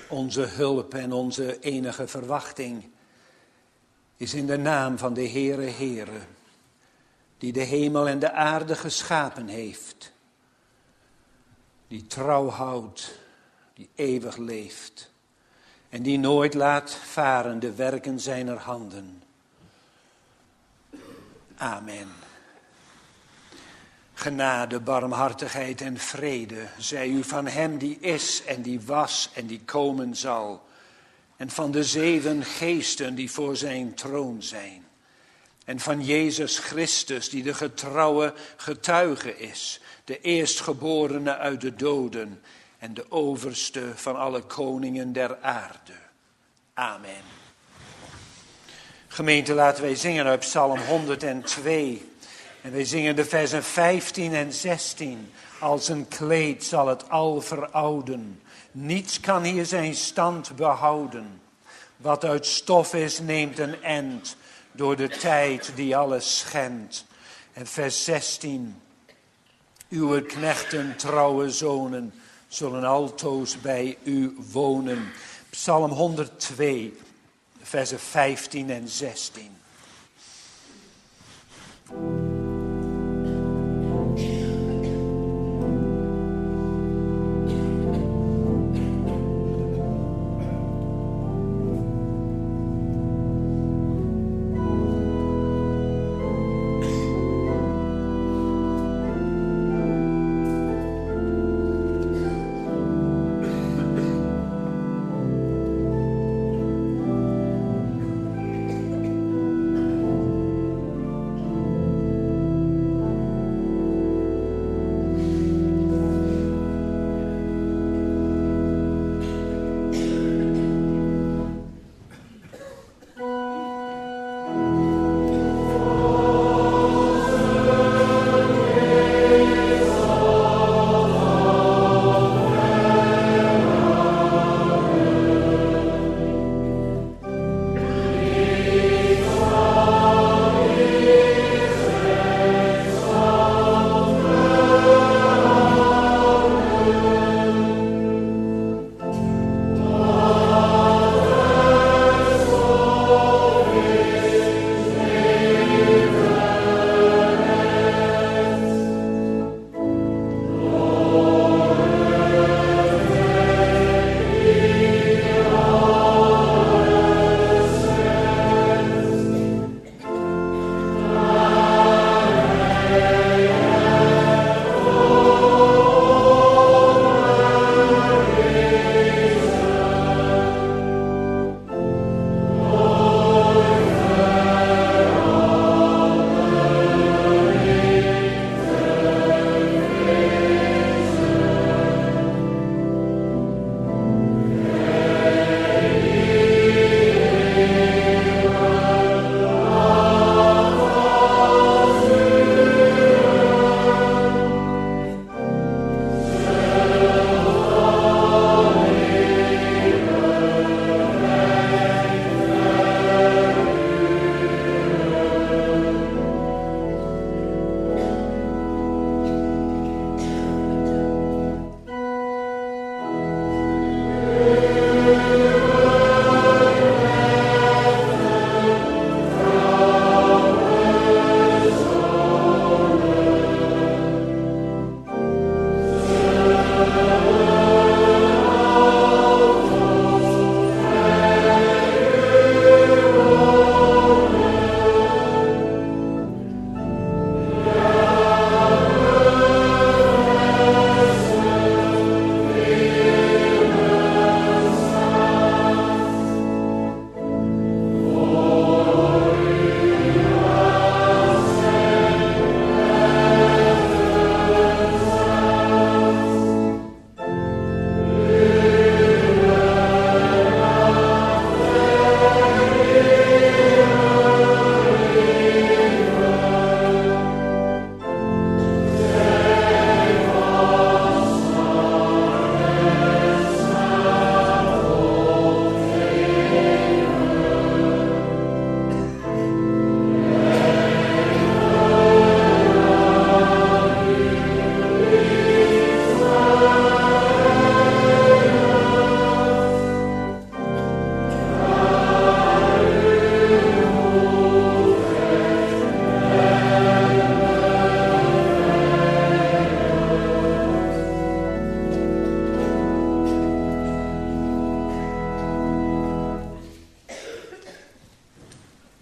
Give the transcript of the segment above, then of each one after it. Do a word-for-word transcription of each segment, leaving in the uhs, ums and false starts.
Onze hulp en onze enige verwachting is in de naam van de Heere Heere, die de hemel en de aarde geschapen heeft, die trouw houdt, die eeuwig leeft en die nooit laat varen de werken zijner handen. Amen. Genade, barmhartigheid en vrede zij u van hem die is en die was en die komen zal, en van de zeven geesten die voor zijn troon zijn, en van Jezus Christus die de getrouwe getuige is, de eerstgeborene uit de doden en de overste van alle koningen der aarde. Amen. Gemeente, laten wij zingen uit Psalm honderdtwee. En wij zingen de versen vijftien en zestien. Als een kleed zal het al verouden. Niets kan hier zijn stand behouden. Wat uit stof is, neemt een end door de tijd die alles schendt. En vers zestien. Uw knechten, trouwe zonen, zullen altoos bij u wonen. Psalm honderdtwee, versen vijftien en zestien.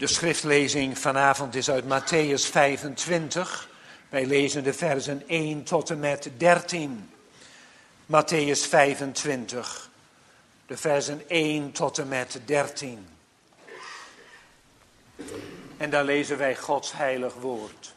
De schriftlezing vanavond is uit Mattheüs vijfentwintig. Wij lezen de versen één tot en met dertien. Mattheüs vijfentwintig, de versen één tot en met dertien. En daar lezen wij Gods heilig woord.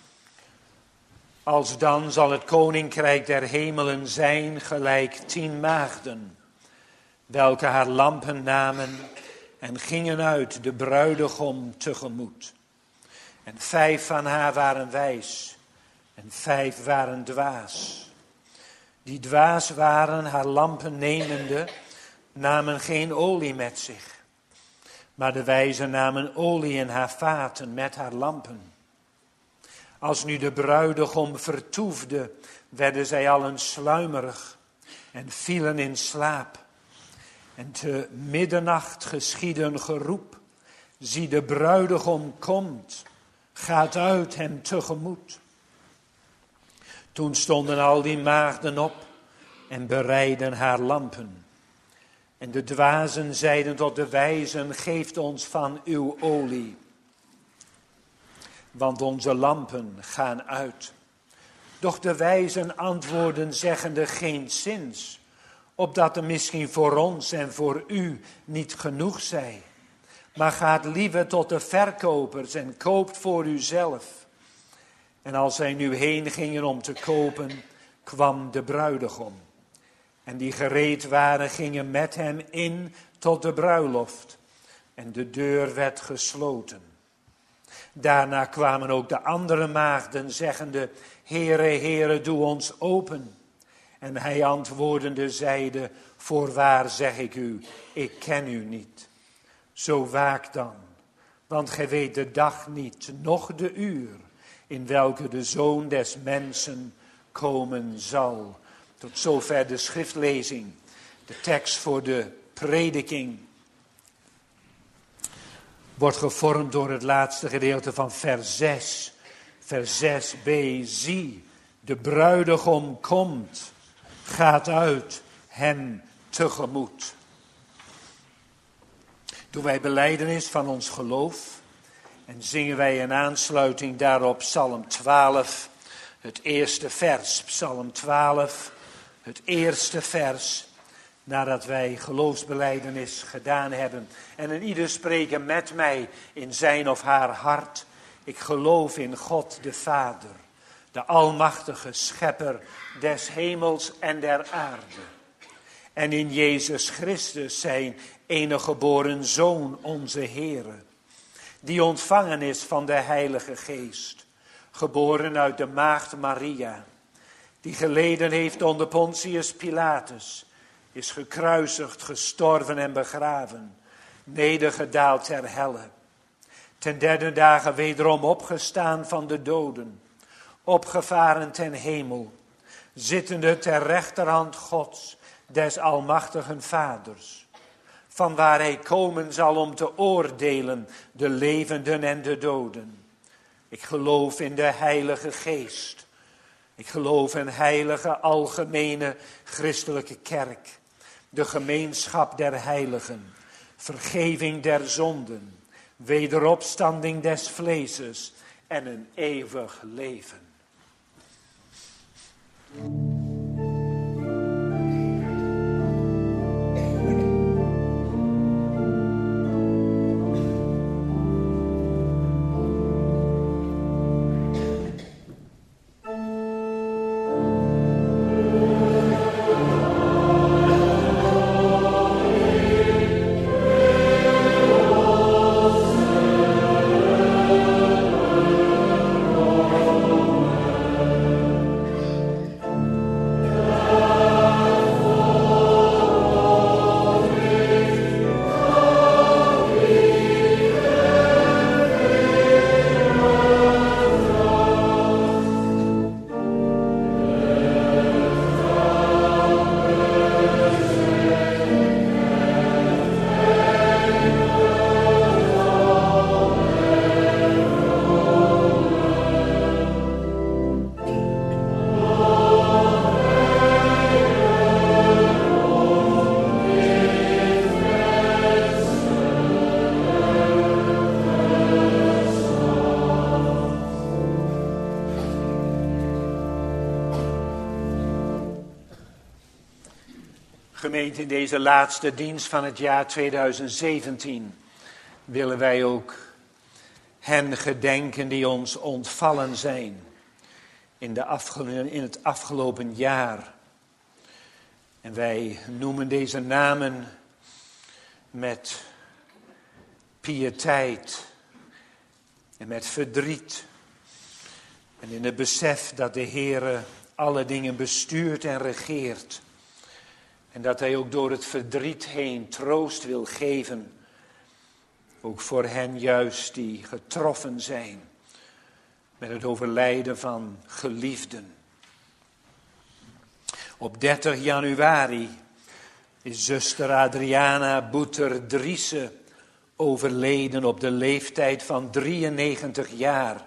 Alsdan zal het koninkrijk der hemelen zijn gelijk tien maagden, welke haar lampen namen en gingen uit de bruidegom tegemoet. En vijf van haar waren wijs en vijf waren dwaas. Die dwaas waren, haar lampen nemende, namen geen olie met zich. Maar de wijze namen olie in haar vaten met haar lampen. Als nu de bruidegom vertoefde, werden zij allen sluimerig en vielen in slaap. En te middernacht geschiedde een geroep. Zie, de bruidegom komt, gaat uit hem tegemoet. Toen stonden al die maagden op en bereidden haar lampen. En de dwazen zeiden tot de wijzen, geeft ons van uw olie. Want onze lampen gaan uit. Doch de wijzen antwoorden zeggende, geenszins, opdat er misschien voor ons en voor u niet genoeg zij. Maar gaat liever tot de verkopers en koopt voor uzelf. En als zij nu heen gingen om te kopen, kwam de bruidegom. En die gereed waren, gingen met hem in tot de bruiloft. En de deur werd gesloten. Daarna kwamen ook de andere maagden, zeggende, Heere, Heere, doe ons open. En hij antwoordende zeide, voorwaar zeg ik u, ik ken u niet. Zo waak dan, want gij weet de dag niet, noch de uur, in welke de Zoon des Mensen komen zal. Tot zover de schriftlezing, de tekst voor de prediking wordt gevormd door het laatste gedeelte van vers zes. Vers zes b, zie, de bruidegom komt, gaat uit hem tegemoet. Doen wij belijdenis van ons geloof en zingen wij in aansluiting daarop Psalm twaalf, het eerste vers. Psalm twaalf, het eerste vers, nadat wij geloofsbelijdenis gedaan hebben. En een ieder spreken met mij in zijn of haar hart. Ik geloof in God de Vader, de almachtige schepper des hemels en der aarde. En in Jezus Christus zijn enige geboren Zoon, onze Heere, die ontvangen is van de Heilige Geest, geboren uit de maagd Maria, die geleden heeft onder Pontius Pilatus, is gekruisigd, gestorven en begraven, nedergedaald ter helle. Ten derde dagen wederom opgestaan van de doden, opgevaren ten hemel, zittende ter rechterhand Gods, des almachtigen Vaders, van waar hij komen zal om te oordelen de levenden en de doden. Ik geloof in de Heilige Geest. Ik geloof in heilige, algemene, christelijke kerk. De gemeenschap der heiligen. Vergeving der zonden. Wederopstanding des vleeses. En een eeuwig leven. Gemeente, in deze laatste dienst van het jaar tweeduizend zeventien willen wij ook hen gedenken die ons ontvallen zijn in, de afge- in het afgelopen jaar. En wij noemen deze namen met piëteit en met verdriet. En in het besef dat de Heere alle dingen bestuurt en regeert. En dat hij ook door het verdriet heen troost wil geven. Ook voor hen juist die getroffen zijn met het overlijden van geliefden. Op dertig januari is zuster Adriana Boeter-Driessen overleden op de leeftijd van drieënnegentig jaar.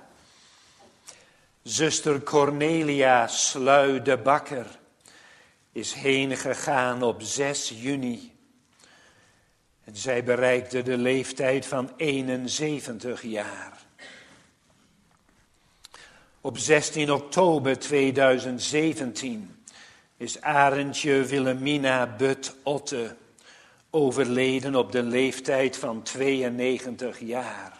Zuster Cornelia Slui de Bakker is heen gegaan op zes juni. En zij bereikte de leeftijd van eenenzeventig jaar. Op zestien oktober tweeduizend zeventien is Arendtje Wilhelmina But-Otte overleden op de leeftijd van tweeënnegentig jaar.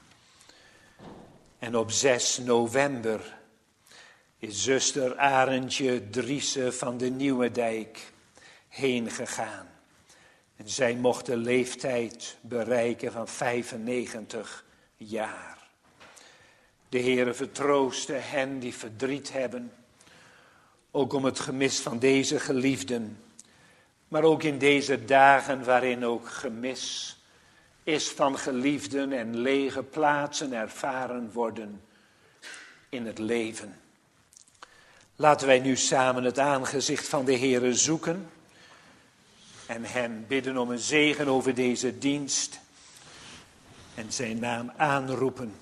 En op zes november is zuster Arendtje Driessen van de Nieuwedijk heen gegaan. En zij mocht de leeftijd bereiken van vijfennegentig jaar. De Heere vertrooste hen die verdriet hebben, ook om het gemis van deze geliefden, maar ook in deze dagen waarin ook gemis is van geliefden en lege plaatsen ervaren worden in het leven. Laten wij nu samen het aangezicht van de Heere zoeken en hem bidden om een zegen over deze dienst en zijn naam aanroepen.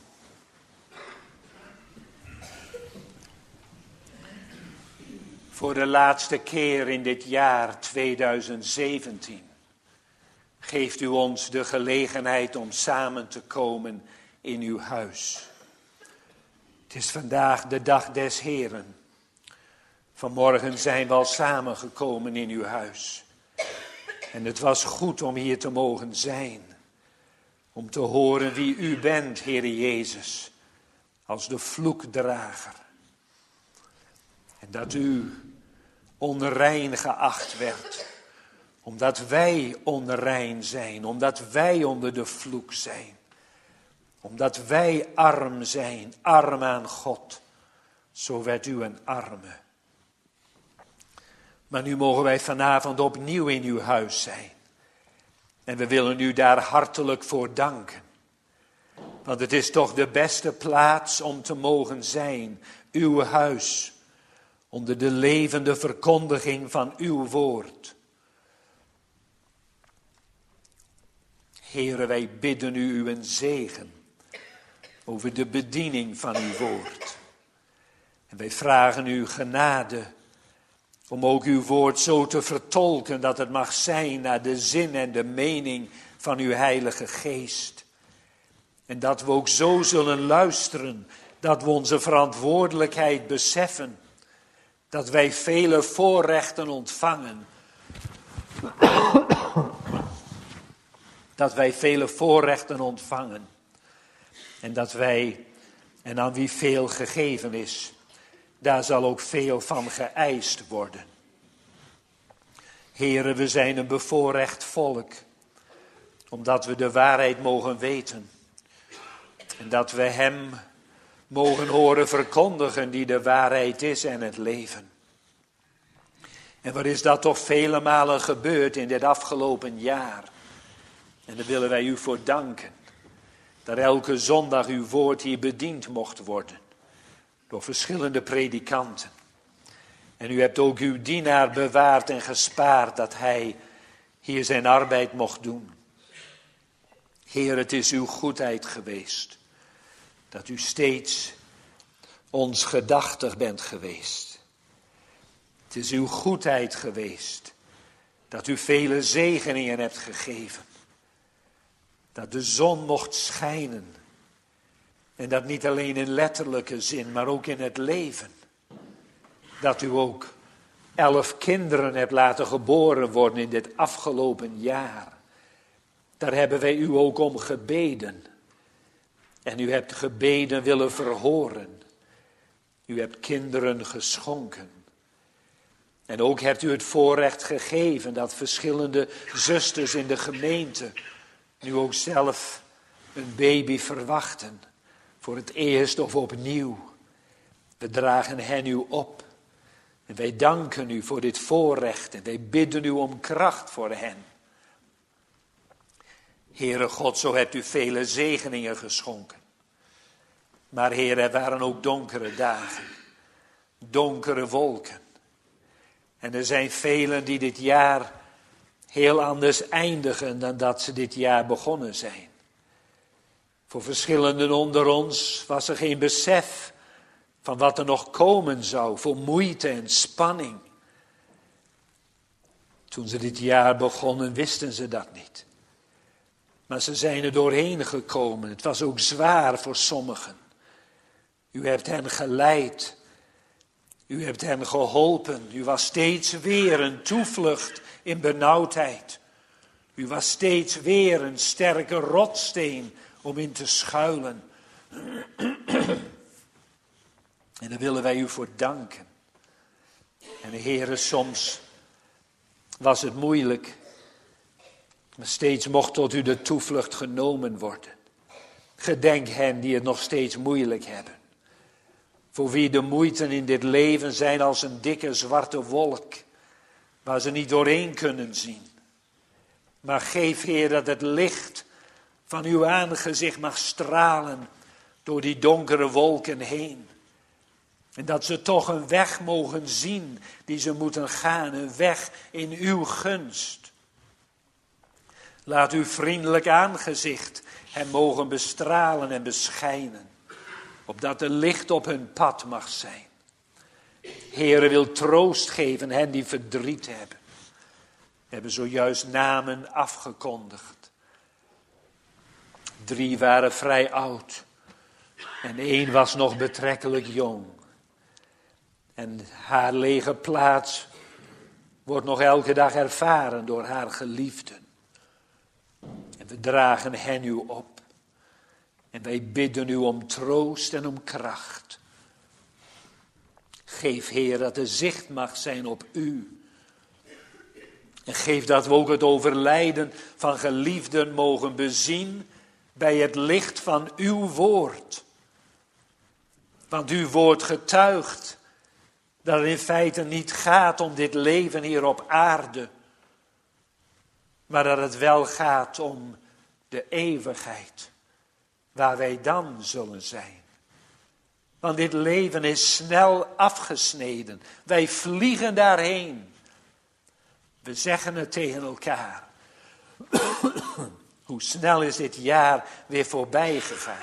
Voor de laatste keer in dit jaar tweeduizend zeventien geeft u ons de gelegenheid om samen te komen in uw huis. Het is vandaag de dag des Heren. Vanmorgen zijn we al samengekomen in uw huis. En het was goed om hier te mogen zijn. Om te horen wie u bent, Heere Jezus. Als de vloekdrager. En dat u onrein geacht werd. Omdat wij onrein zijn. Omdat wij onder de vloek zijn. Omdat wij arm zijn. Arm aan God. Zo werd u een arme. Maar nu mogen wij vanavond opnieuw in uw huis zijn. En we willen u daar hartelijk voor danken. Want het is toch de beste plaats om te mogen zijn. Uw huis. Onder de levende verkondiging van uw woord. Heere, wij bidden u uw zegen. Over de bediening van uw woord. En wij vragen u genade. Om ook uw woord zo te vertolken dat het mag zijn naar de zin en de mening van uw Heilige Geest. En dat we ook zo zullen luisteren, dat we onze verantwoordelijkheid beseffen. Dat wij vele voorrechten ontvangen. Dat wij vele voorrechten ontvangen. En dat wij, en aan wie veel gegeven is, daar zal ook veel van geëist worden. Here, we zijn een bevoorrecht volk. Omdat we de waarheid mogen weten. En dat we hem mogen horen verkondigen die de waarheid is en het leven. En wat is dat toch vele malen gebeurd in dit afgelopen jaar. En daar willen wij u voor danken. Dat elke zondag uw woord hier bediend mocht worden. Door verschillende predikanten. En u hebt ook uw dienaar bewaard en gespaard dat hij hier zijn arbeid mocht doen. Heer, het is uw goedheid geweest. Dat u steeds ons gedachtig bent geweest. Het is uw goedheid geweest. Dat u vele zegeningen hebt gegeven. Dat de zon mocht schijnen. En dat niet alleen in letterlijke zin, maar ook in het leven. Dat u ook elf kinderen hebt laten geboren worden in dit afgelopen jaar. Daar hebben wij u ook om gebeden. En u hebt gebeden willen verhoren. U hebt kinderen geschonken. En ook hebt u het voorrecht gegeven dat verschillende zusters in de gemeente nu ook zelf een baby verwachten. Voor het eerst of opnieuw. We dragen hen u op. En wij danken u voor dit voorrecht. En wij bidden u om kracht voor hen. Heere God, zo hebt u vele zegeningen geschonken. Maar Heer, er waren ook donkere dagen. Donkere wolken. En er zijn velen die dit jaar heel anders eindigen dan dat ze dit jaar begonnen zijn. Voor verschillenden onder ons was er geen besef van wat er nog komen zou, voor moeite en spanning. Toen ze dit jaar begonnen, wisten ze dat niet. Maar ze zijn er doorheen gekomen. Het was ook zwaar voor sommigen. U hebt hen geleid. U hebt hen geholpen. U was steeds weer een toevlucht in benauwdheid. U was steeds weer een sterke rotsteen om in te schuilen. En daar willen wij u voor danken. En Heere, soms was het moeilijk. Maar steeds mocht tot u de toevlucht genomen worden. Gedenk hen die het nog steeds moeilijk hebben. Voor wie de moeiten in dit leven zijn als een dikke zwarte wolk. Waar ze niet doorheen kunnen zien. Maar geef, Heer, dat het licht van uw aangezicht mag stralen door die donkere wolken heen. En dat ze toch een weg mogen zien die ze moeten gaan. Een weg in uw gunst. Laat uw vriendelijk aangezicht hen mogen bestralen en beschijnen. Opdat er licht op hun pad mag zijn. Heere, wil troost geven hen die verdriet hebben. We hebben zojuist namen afgekondigd. Drie waren vrij oud. En één was nog betrekkelijk jong. En haar lege plaats wordt nog elke dag ervaren door haar geliefden. En we dragen hen u op. En wij bidden u om troost en om kracht. Geef, Heer, dat er zicht mag zijn op u. En geef dat we ook het overlijden van geliefden mogen bezien bij het licht van uw woord. Want uw woord getuigt dat het in feite niet gaat om dit leven hier op aarde. Maar dat het wel gaat om de eeuwigheid. Waar wij dan zullen zijn. Want dit leven is snel afgesneden. Wij vliegen daarheen. We zeggen het tegen elkaar. Hoe snel is dit jaar weer voorbij gegaan.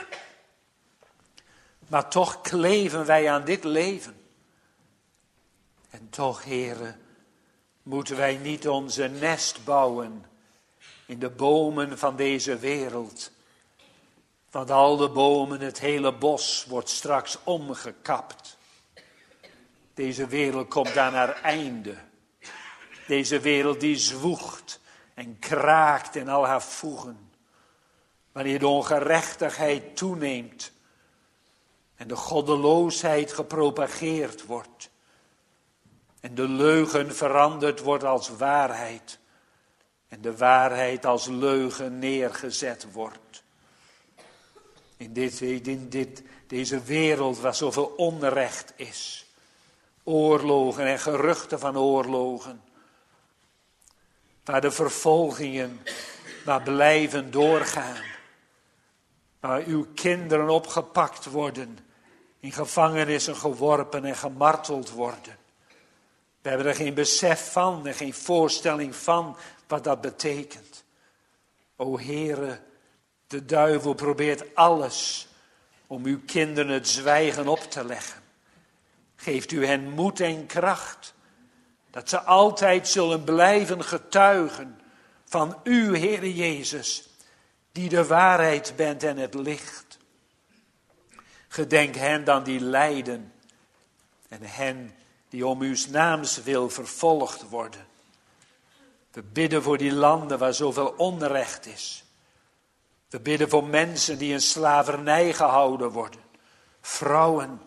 Maar toch kleven wij aan dit leven. En toch, Heere, moeten wij niet onze nest bouwen in de bomen van deze wereld. Want al de bomen, het hele bos wordt straks omgekapt. Deze wereld komt aan haar einde. Deze wereld die zwoegt en kraakt in al haar voegen. Wanneer de ongerechtigheid toeneemt en de goddeloosheid gepropageerd wordt. En de leugen veranderd wordt als waarheid. En de waarheid als leugen neergezet wordt. In, dit, in dit, deze wereld waar zoveel onrecht is. Oorlogen en geruchten van oorlogen. Waar de vervolgingen maar blijven doorgaan. Waar uw kinderen opgepakt worden. In gevangenissen geworpen en gemarteld worden. We hebben er geen besef van en geen voorstelling van wat dat betekent. O Heere, de duivel probeert alles om uw kinderen het zwijgen op te leggen. Geeft u hen moed en kracht, dat ze altijd zullen blijven getuigen van u, Heere Jezus, die de waarheid bent en het licht. Gedenk hen dan die lijden en hen die om uw naams wil vervolgd worden. We bidden voor die landen waar zoveel onrecht is. We bidden voor mensen die in slavernij gehouden worden. Vrouwen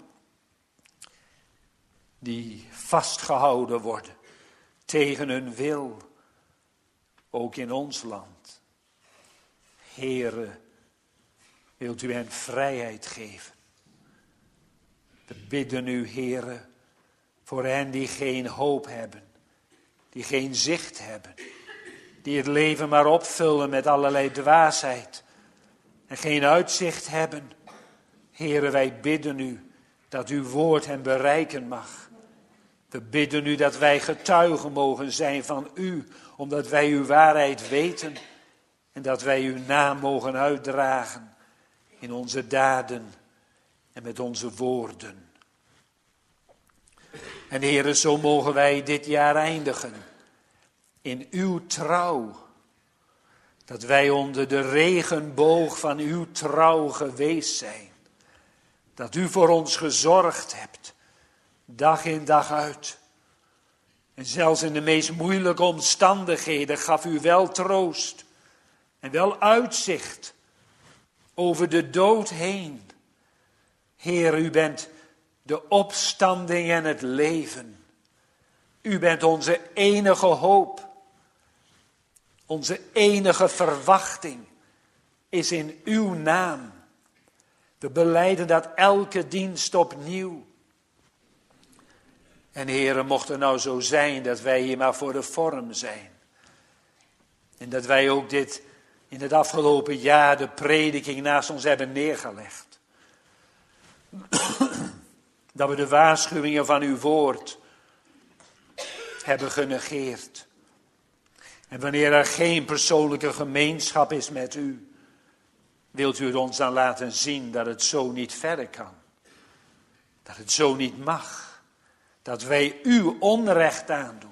die vastgehouden worden tegen hun wil. Ook in ons land. Heere, wilt u hen vrijheid geven. We bidden u, Heere, voor hen die geen hoop hebben. Die geen zicht hebben. Die het leven maar opvullen met allerlei dwaasheid. En geen uitzicht hebben. Heere, wij bidden u dat uw woord hen bereiken mag. We bidden u dat wij getuigen mogen zijn van u. Omdat wij uw waarheid weten. En dat wij uw naam mogen uitdragen. In onze daden en met onze woorden. En Heere, zo mogen wij dit jaar eindigen. In uw trouw. Dat wij onder de regenboog van uw trouw geweest zijn. Dat u voor ons gezorgd hebt. Dag in dag uit. En zelfs in de meest moeilijke omstandigheden gaf u wel troost. En wel uitzicht. Over de dood heen. Heer, u bent de opstanding en het leven. U bent onze enige hoop. Onze enige verwachting is in uw naam. We belijden dat elke dienst opnieuw. En Heere, mocht het nou zo zijn dat wij hier maar voor de vorm zijn. En dat wij ook dit in het afgelopen jaar de prediking naast ons hebben neergelegd. Dat we de waarschuwingen van uw woord hebben genegeerd. En wanneer er geen persoonlijke gemeenschap is met u, wilt u het ons dan laten zien dat het zo niet verder kan. Dat het zo niet mag. Dat wij u onrecht aandoen.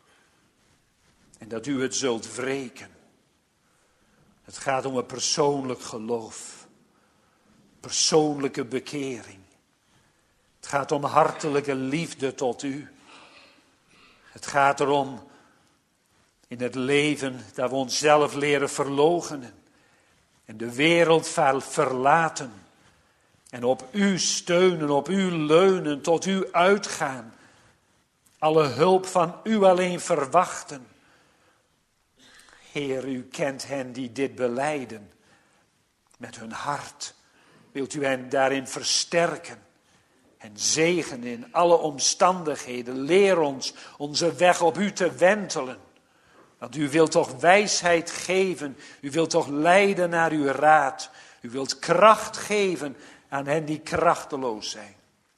En dat u het zult wreken. Het gaat om een persoonlijk geloof. Persoonlijke bekering. Het gaat om hartelijke liefde tot u. Het gaat erom in het leven dat we onszelf leren verloochenen. En de wereld verlaten. En op u steunen, op u leunen, tot u uitgaan. Alle hulp van u alleen verwachten. Heer, u kent hen die dit belijden. Met hun hart. Wilt u hen daarin versterken. En zegen in alle omstandigheden. Leer ons onze weg op u te wentelen. Want u wilt toch wijsheid geven. U wilt toch leiden naar uw raad. U wilt kracht geven aan hen die krachteloos zijn.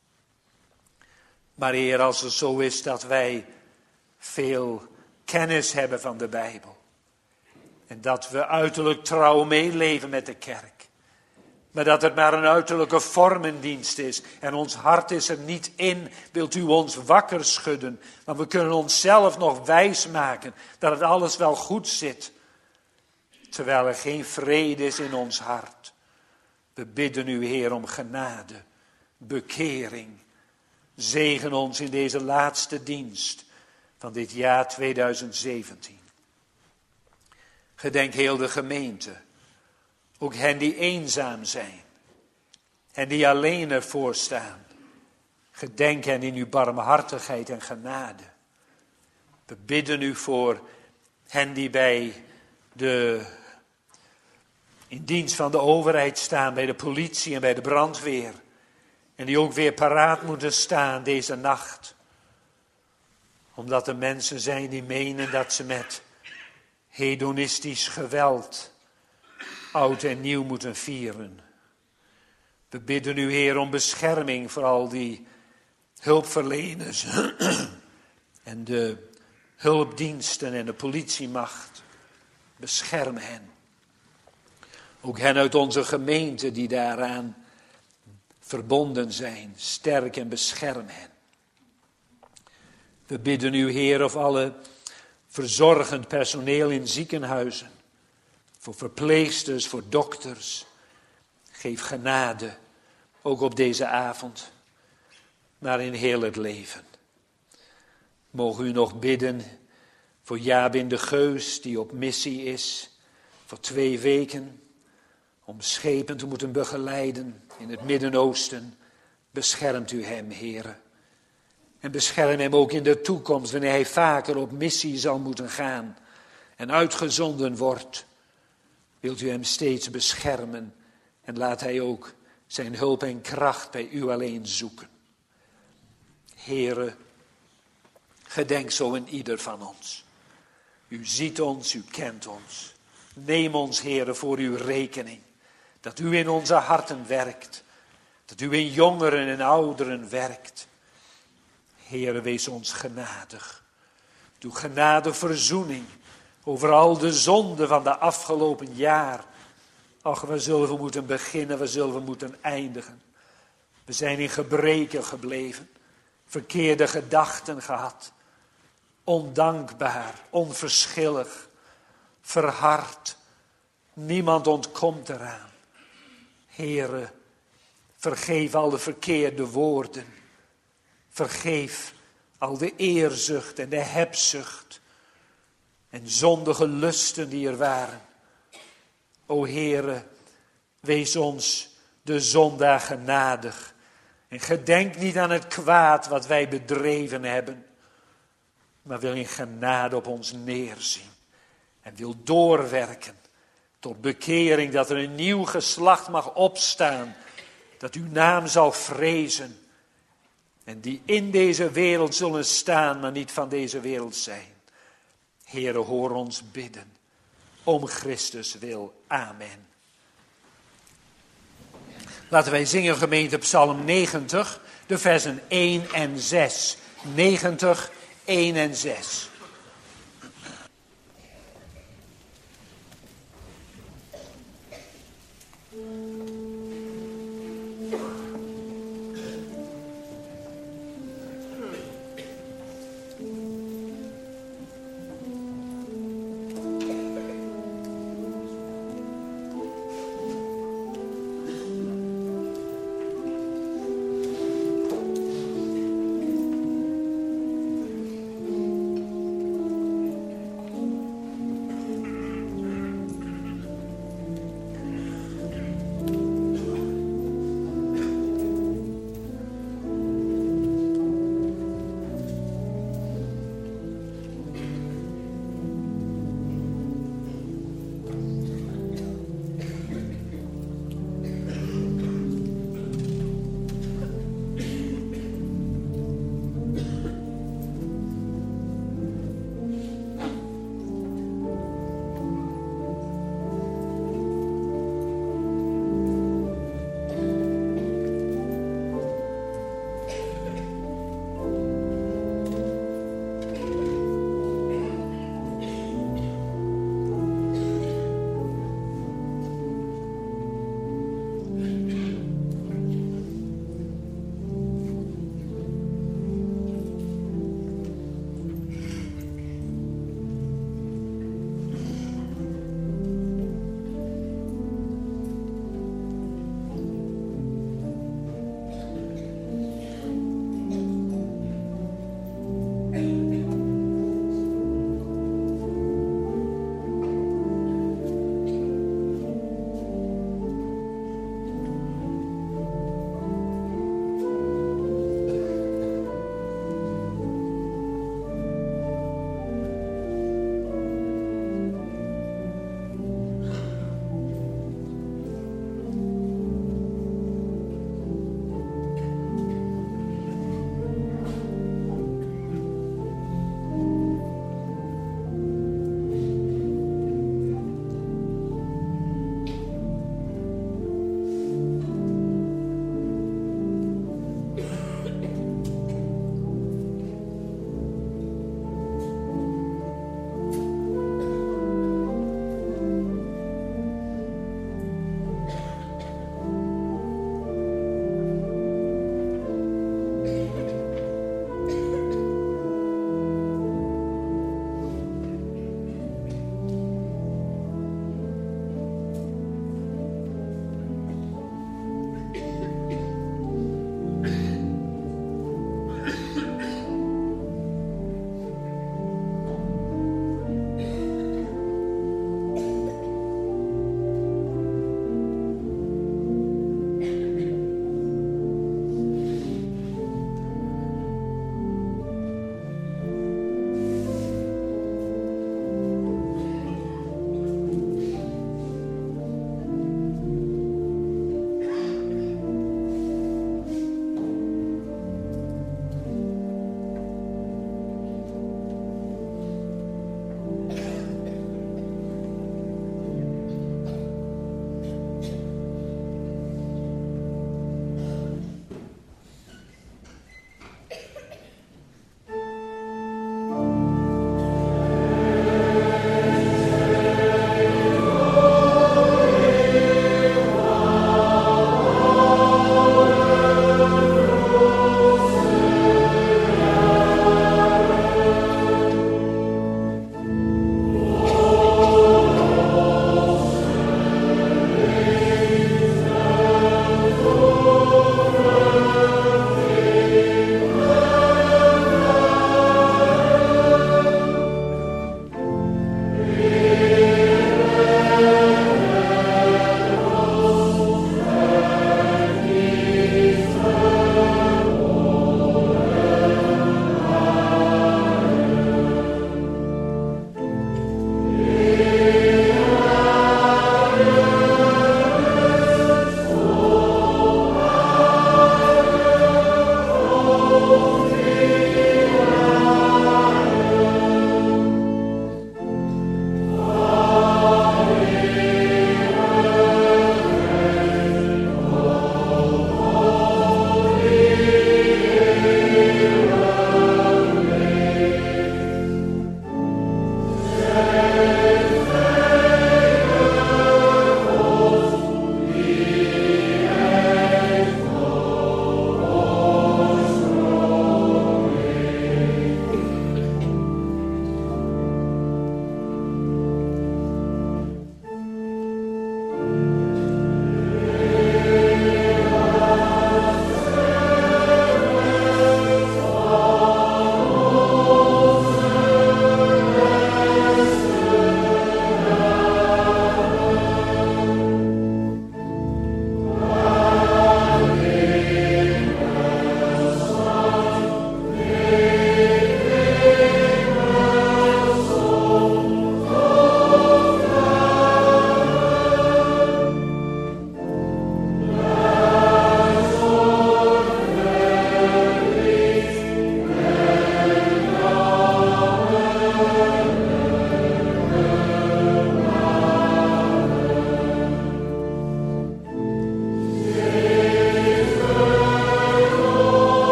Maar Heer, als het zo is dat wij veel kennis hebben van de Bijbel. En dat we uiterlijk trouw meeleven met de kerk. Maar dat het maar een uiterlijke vormendienst is. En ons hart is er niet in. Wilt u ons wakker schudden. Want we kunnen onszelf nog wijs maken. Dat het alles wel goed zit. Terwijl er geen vrede is in ons hart. We bidden u, Heer, om genade. Bekering. Zegen ons in deze laatste dienst. Van dit jaar tweeduizend zeventien. Gedenk heel de gemeente. Ook hen die eenzaam zijn. En die alleen ervoor staan. Gedenk hen in uw barmhartigheid en genade. We bidden u voor hen die bij de, in dienst van de overheid staan. Bij de politie en bij de brandweer. En die ook weer paraat moeten staan deze nacht. Omdat er mensen zijn die menen dat ze met hedonistisch geweld oud en nieuw moeten vieren. We bidden u, Heer, om bescherming voor al die hulpverleners en de hulpdiensten en de politiemacht. Bescherm hen. Ook hen uit onze gemeente die daaraan verbonden zijn. Sterk en bescherm hen. We bidden u, Heer, of alle verzorgend personeel in ziekenhuizen. Voor verpleegsters, voor dokters. Geef genade, ook op deze avond, maar in heel het leven. Mogen u nog bidden voor Jabin de Geus, die op missie is voor twee weken, om schepen te moeten begeleiden in het Midden-Oosten. Beschermt u hem, Heere. En bescherm hem ook in de toekomst, wanneer hij vaker op missie zal moeten gaan en uitgezonden wordt. Wilt u hem steeds beschermen en laat hij ook zijn hulp en kracht bij u alleen zoeken. Heere, gedenk zo in ieder van ons. U ziet ons, u kent ons. Neem ons, Heere, voor uw rekening. Dat u in onze harten werkt. Dat u in jongeren en ouderen werkt. Heere, wees ons genadig. Doe genade verzoening over al de zonden van de afgelopen jaar. Ach, waar zullen we moeten beginnen, waar zullen we moeten eindigen? We zijn in gebreken gebleven. Verkeerde gedachten gehad. Ondankbaar, onverschillig, verhard. Niemand ontkomt eraan. Heere, vergeef al de verkeerde woorden. Vergeef al de eerzucht en de hebzucht en zondige lusten die er waren. O Heere, wees ons de zondaar genadig. En gedenk niet aan het kwaad wat wij bedreven hebben, maar wil in genade op ons neerzien. En wil doorwerken tot bekering, dat er een nieuw geslacht mag opstaan, dat uw naam zal vrezen. En die in deze wereld zullen staan, maar niet van deze wereld zijn. Heere, hoor ons bidden. Om Christus wil. Amen. Laten wij zingen, gemeente, Psalm negentig, de versen één en zes. negentig, één en zes.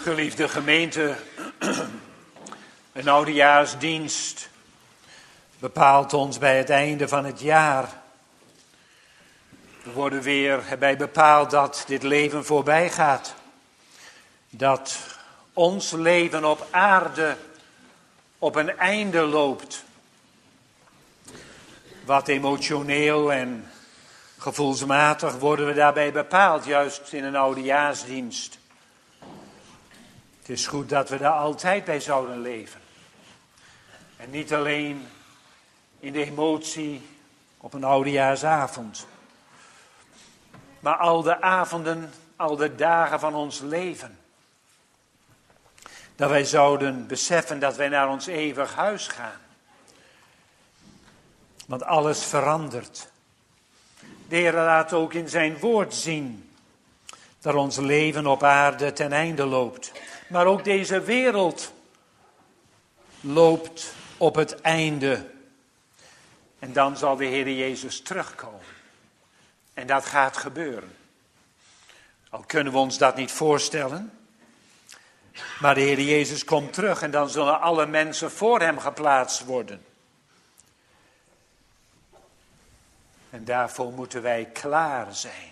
Geliefde gemeente, een oudejaarsdienst bepaalt ons bij het einde van het jaar. We worden weer erbij bepaald dat dit leven voorbij gaat. Dat ons leven op aarde op een einde loopt. Wat emotioneel en gevoelsmatig worden we daarbij bepaald, juist in een oudejaarsdienst. Het is goed dat we daar altijd bij zouden leven. En niet alleen in de emotie op een oudejaarsavond. Maar al de avonden, al de dagen van ons leven. Dat wij zouden beseffen dat wij naar ons eeuwig huis gaan. Want alles verandert. De Heer laat ook in zijn woord zien dat ons leven op aarde ten einde loopt. Maar ook deze wereld loopt op het einde. En dan zal de Heer Jezus terugkomen. En dat gaat gebeuren. Al kunnen we ons dat niet voorstellen. Maar de Heer Jezus komt terug en dan zullen alle mensen voor hem geplaatst worden. En daarvoor moeten wij klaar zijn.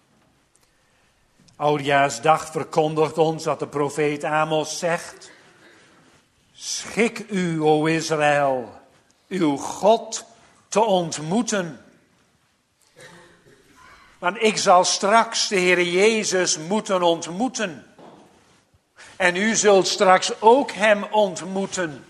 Oudejaarsdag verkondigt ons dat de profeet Amos zegt: schik u, o Israël, uw God te ontmoeten. Want ik zal straks de Heer Jezus moeten ontmoeten. En u zult straks ook hem ontmoeten.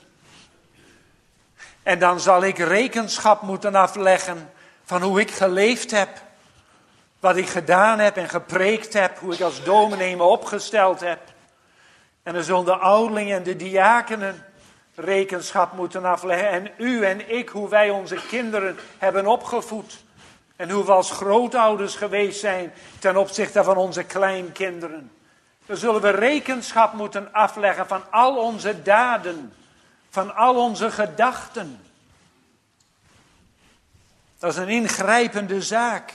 En dan zal ik rekenschap moeten afleggen van hoe ik geleefd heb. Wat ik gedaan heb en gepreekt heb. Hoe ik als dominee me opgesteld heb. En dan zullen de ouderlingen en de diakenen rekenschap moeten afleggen. En u en ik, hoe wij onze kinderen hebben opgevoed. En hoe we als grootouders geweest zijn ten opzichte van onze kleinkinderen. Dan zullen we rekenschap moeten afleggen van al onze daden. Van al onze gedachten. Dat is een ingrijpende zaak.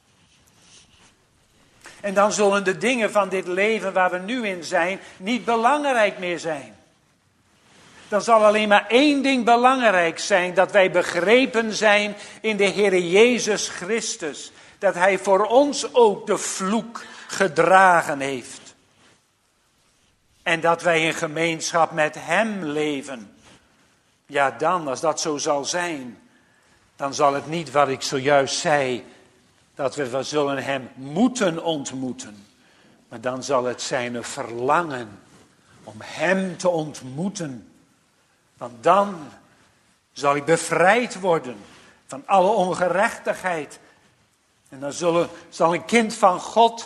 En dan zullen de dingen van dit leven waar we nu in zijn niet belangrijk meer zijn. Dan zal alleen maar één ding belangrijk zijn: dat wij begrepen zijn in de Heer Jezus Christus. Dat Hij voor ons ook de vloek gedragen heeft. En dat wij in gemeenschap met Hem leven. Ja, dan, als dat zo zal zijn, dan zal het niet wat ik zojuist zei, dat we, we zullen Hem moeten ontmoeten. Maar dan zal het zijn een verlangen om Hem te ontmoeten. Want dan zal ik bevrijd worden van alle ongerechtigheid. En dan zullen, zal een kind van God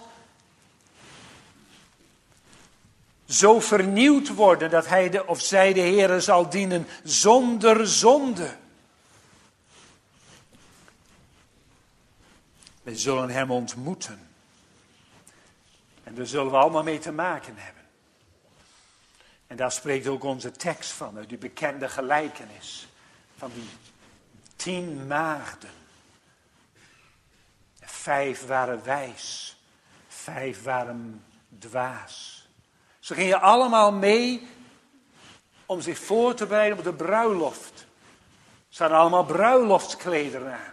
zo vernieuwd worden dat hij de, of zij de Heere zal dienen zonder zonde. We zullen hem ontmoeten. En daar zullen we allemaal mee te maken hebben. En daar spreekt ook onze tekst van, uit die bekende gelijkenis. Van die tien maagden. Vijf waren wijs, vijf waren dwaas. Ze gingen allemaal mee om zich voor te bereiden op de bruiloft. Ze hadden allemaal bruiloftsklederen aan.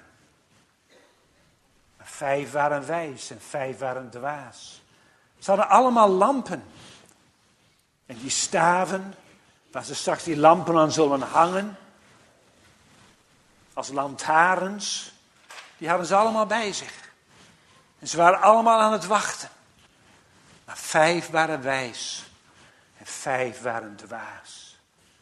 Maar vijf waren wijs en vijf waren dwaas. Ze hadden allemaal lampen. En die staven, waar ze straks die lampen aan zullen hangen, als lantaarns, die hadden ze allemaal bij zich. En ze waren allemaal aan het wachten. Maar vijf waren wijs en vijf waren dwaas.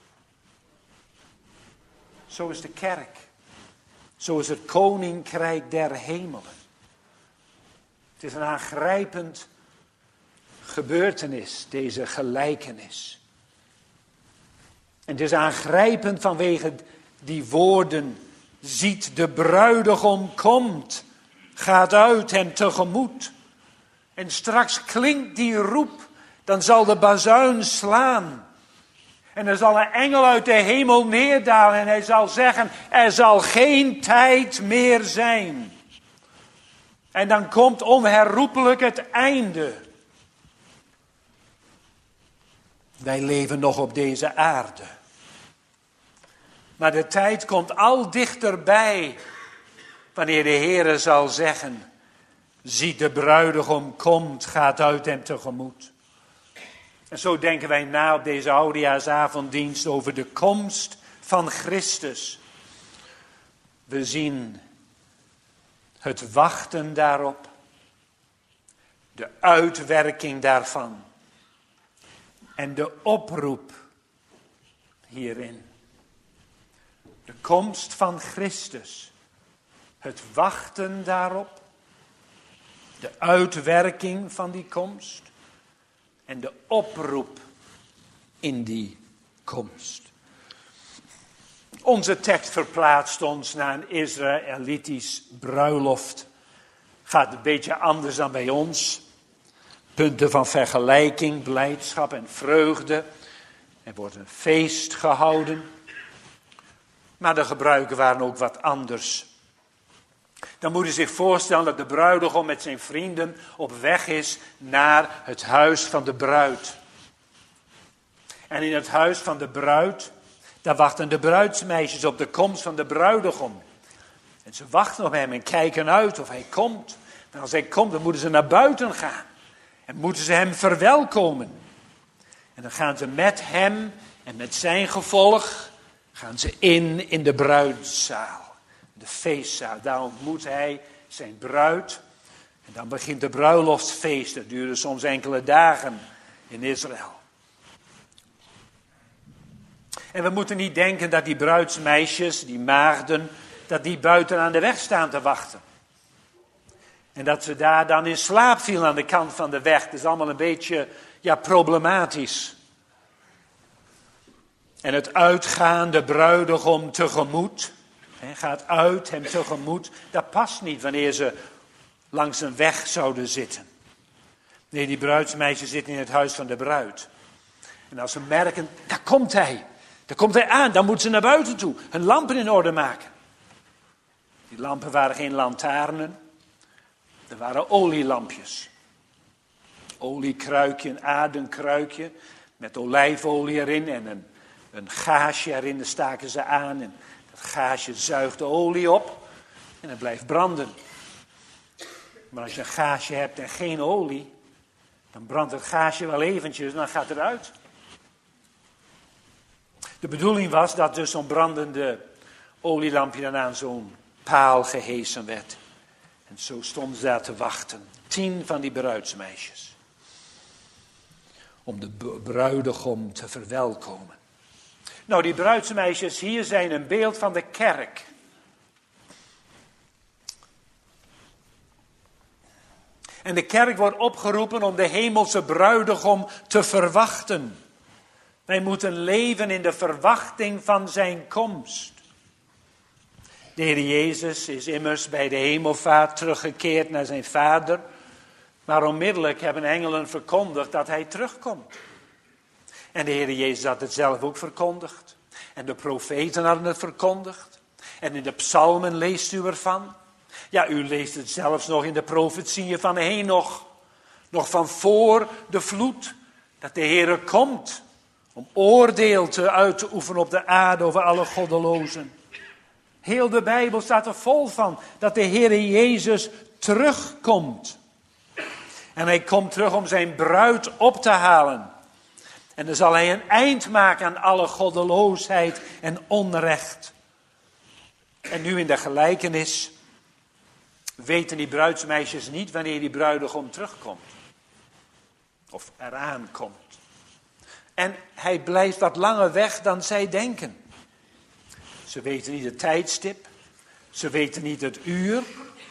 Zo is de kerk. Zo is het koninkrijk der hemelen. Het is een aangrijpend gebeurtenis, deze gelijkenis. En het is aangrijpend vanwege die woorden. Ziet, de bruidegom komt, gaat uit hem tegemoet. En straks klinkt die roep, dan zal de bazuin slaan. En er zal een engel uit de hemel neerdalen en hij zal zeggen, er zal geen tijd meer zijn. En dan komt onherroepelijk het einde. Wij leven nog op deze aarde. Maar de tijd komt al dichterbij wanneer de Heere zal zeggen, zie de bruidegom komt, gaat uit hem tegemoet. En zo denken wij na op deze oudejaarsavonddienst over de komst van Christus. We zien het wachten daarop, de uitwerking daarvan en de oproep hierin. De komst van Christus, het wachten daarop, de uitwerking van die komst en de oproep in die komst. Onze tekst verplaatst ons naar een Israëlitisch bruiloft. Gaat een beetje anders dan bij ons. Punten van vergelijking, blijdschap en vreugde. Er wordt een feest gehouden. Maar de gebruiken waren ook wat anders. Dan moet je zich voorstellen dat de bruidegom met zijn vrienden op weg is naar het huis van de bruid. En in het huis van de bruid, daar wachten de bruidsmeisjes op de komst van de bruidegom. En ze wachten op hem en kijken uit of hij komt. En als hij komt, dan moeten ze naar buiten gaan. En moeten ze hem verwelkomen. En dan gaan ze met hem en met zijn gevolg, gaan ze in in de bruidszaal. De feestzaal. Daar ontmoet hij zijn bruid. En dan begint de bruiloftsfeest. Dat duurde soms enkele dagen in Israël. En we moeten niet denken dat die bruidsmeisjes, die maagden, dat die buiten aan de weg staan te wachten. En dat ze daar dan in slaap vielen aan de kant van de weg. Dat is allemaal een beetje, ja, problematisch. En het uitgaan, de bruidegom tegemoet, he, gaat uit hem tegemoet, dat past niet wanneer ze langs een weg zouden zitten. Nee, die bruidsmeisjes zitten in het huis van de bruid. En als ze merken, daar komt hij. Daar komt hij aan, dan moeten ze naar buiten toe. Hun lampen in orde maken. Die lampen waren geen lantaarnen. Er waren olielampjes. Oliekruikje, een aardenkruikje. Met olijfolie erin en een, een gaasje erin. Daar staken ze aan. En dat gaasje zuigt de olie op. En het blijft branden. Maar als je een gaasje hebt en geen olie. Dan brandt het gaasje wel eventjes en dan gaat het uit. De bedoeling was dat dus zo'n brandende olielampje dan aan zo'n paal gehesen werd. En zo stonden ze daar te wachten. Tien van die bruidsmeisjes. Om de bruidegom te verwelkomen. Nou, die bruidsmeisjes hier zijn een beeld van de kerk. En de kerk wordt opgeroepen om de hemelse bruidegom te verwachten. Wij moeten leven in de verwachting van zijn komst. De Heer Jezus is immers bij de hemelvaart teruggekeerd naar zijn Vader. Maar onmiddellijk hebben engelen verkondigd dat hij terugkomt. En de Heer Jezus had het zelf ook verkondigd. En de profeten hadden het verkondigd. En in de psalmen leest u ervan. Ja, u leest het zelfs nog in de profetieën van Henoch. Nog van voor de vloed. Dat de Heer komt om oordeel te uit te oefenen op de aarde over alle goddelozen. Heel de Bijbel staat er vol van dat de Heer Jezus terugkomt. En hij komt terug om zijn bruid op te halen. En dan zal hij een eind maken aan alle goddeloosheid en onrecht. En nu in de gelijkenis weten die bruidsmeisjes niet wanneer die bruidegom terugkomt. Of eraan komt. En hij blijft wat langer weg dan zij denken. Ze weten niet het tijdstip. Ze weten niet het uur.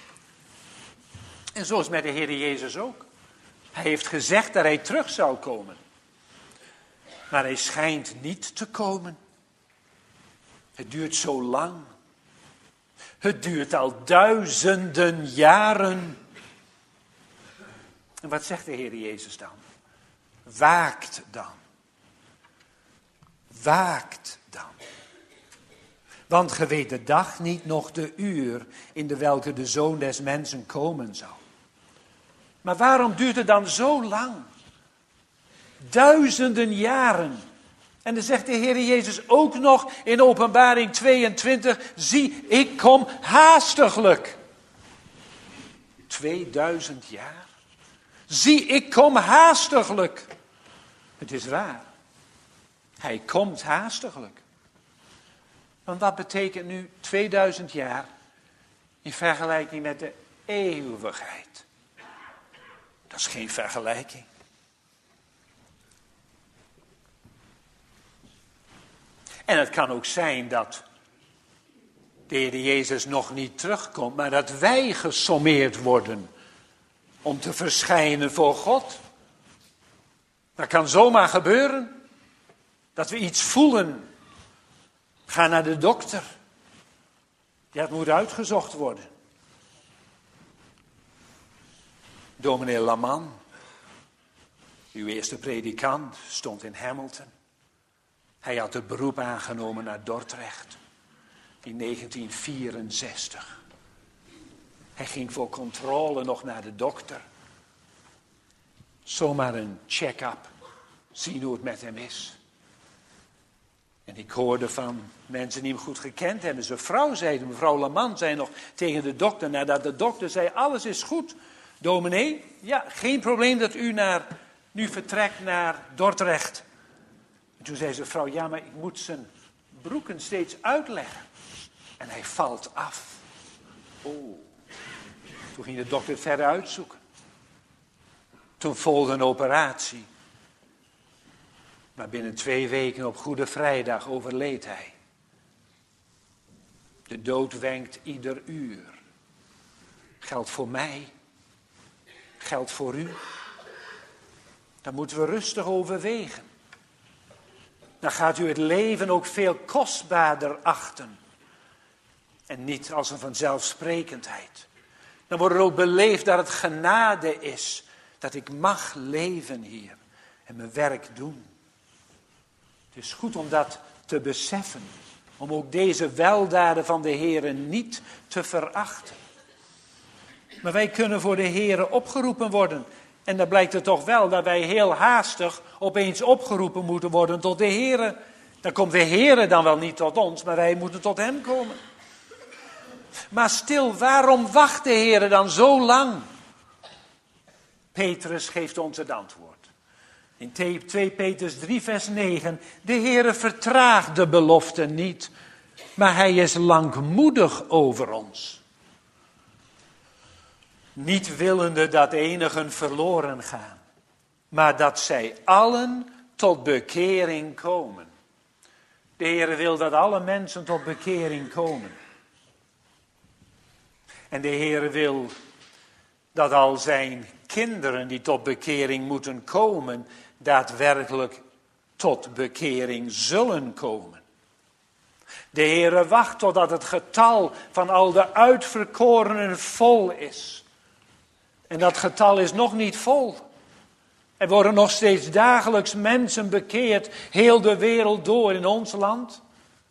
En zo is met de Heer Jezus ook. Hij heeft gezegd dat hij terug zou komen. Maar hij schijnt niet te komen. Het duurt zo lang. Het duurt al duizenden jaren. En wat zegt de Heer Jezus dan? Waakt dan. Waakt dan. Want ge weet de dag niet, nog de uur in de welke de Zoon des Mensen komen zal. Maar waarom duurt het dan zo lang? Duizenden jaren. En dan zegt de Heer Jezus ook nog in Openbaring tweeëntwintig, zie, ik kom haastiglijk. Tweeduizend jaar. Zie, ik kom haastiglijk. Het is waar. Hij komt haastiglijk. Want wat betekent nu tweeduizend jaar in vergelijking met de eeuwigheid? Dat is geen vergelijking. En het kan ook zijn dat de Heer Jezus nog niet terugkomt, maar dat wij gesommeerd worden om te verschijnen voor God. Dat kan zomaar gebeuren. Dat we iets voelen. Ga naar de dokter. Ja, het moet uitgezocht worden. Dominee Laman, uw eerste predikant, stond in Hamilton. Hij had het beroep aangenomen naar Dordrecht in negentien vierenzestig. Hij ging voor controle nog naar de dokter. Zomaar een check-up, zien hoe het met hem is. En ik hoorde van mensen die hem goed gekend hebben. Zijn vrouw zei, mevrouw Laman zei nog tegen de dokter, nadat de dokter zei, alles is goed. Dominee, ja, geen probleem dat u naar, nu vertrekt naar Dordrecht. En toen zei zijn vrouw, ja, maar ik moet zijn broeken steeds uitleggen. En hij valt af. Oh. Toen ging de dokter het verder uitzoeken. Toen volgde een operatie. Maar binnen twee weken op Goede Vrijdag overleed hij. De dood wenkt ieder uur. Geldt voor mij. Geldt voor u. Daar moeten we rustig overwegen. Dan gaat u het leven ook veel kostbaarder achten. En niet als een vanzelfsprekendheid. Dan wordt er ook beleefd dat het genade is. Dat ik mag leven hier. En mijn werk doen. Het is goed om dat te beseffen. Om ook deze weldaden van de Heere niet te verachten. Maar wij kunnen voor de Heere opgeroepen worden. En dan blijkt het toch wel dat wij heel haastig opeens opgeroepen moeten worden tot de Heere. Dan komt de Heere dan wel niet tot ons, maar wij moeten tot hem komen. Maar stil, waarom wacht de Heere dan zo lang? Petrus geeft ons het antwoord. In twee Petrus drie vers negen. De Heere vertraagt de belofte niet, maar hij is langmoedig over ons. Niet willende dat enigen verloren gaan, maar dat zij allen tot bekering komen. De Heere wil dat alle mensen tot bekering komen. En de Heere wil dat al zijn kinderen die tot bekering moeten komen, daadwerkelijk tot bekering zullen komen. De Heere wacht totdat het getal van al de uitverkorenen vol is. En dat getal is nog niet vol. Er worden nog steeds dagelijks mensen bekeerd, heel de wereld door in ons land.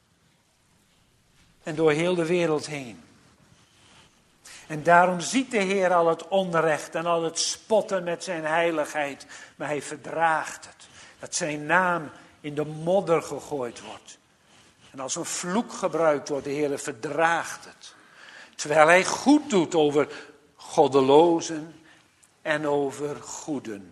En door heel de wereld heen. En daarom ziet de Heer al het onrecht en al het spotten met zijn heiligheid. Maar hij verdraagt het. Dat zijn naam in de modder gegooid wordt. En als een vloek gebruikt wordt, de Heer verdraagt het. Terwijl hij goed doet over goddelozen en over goeden.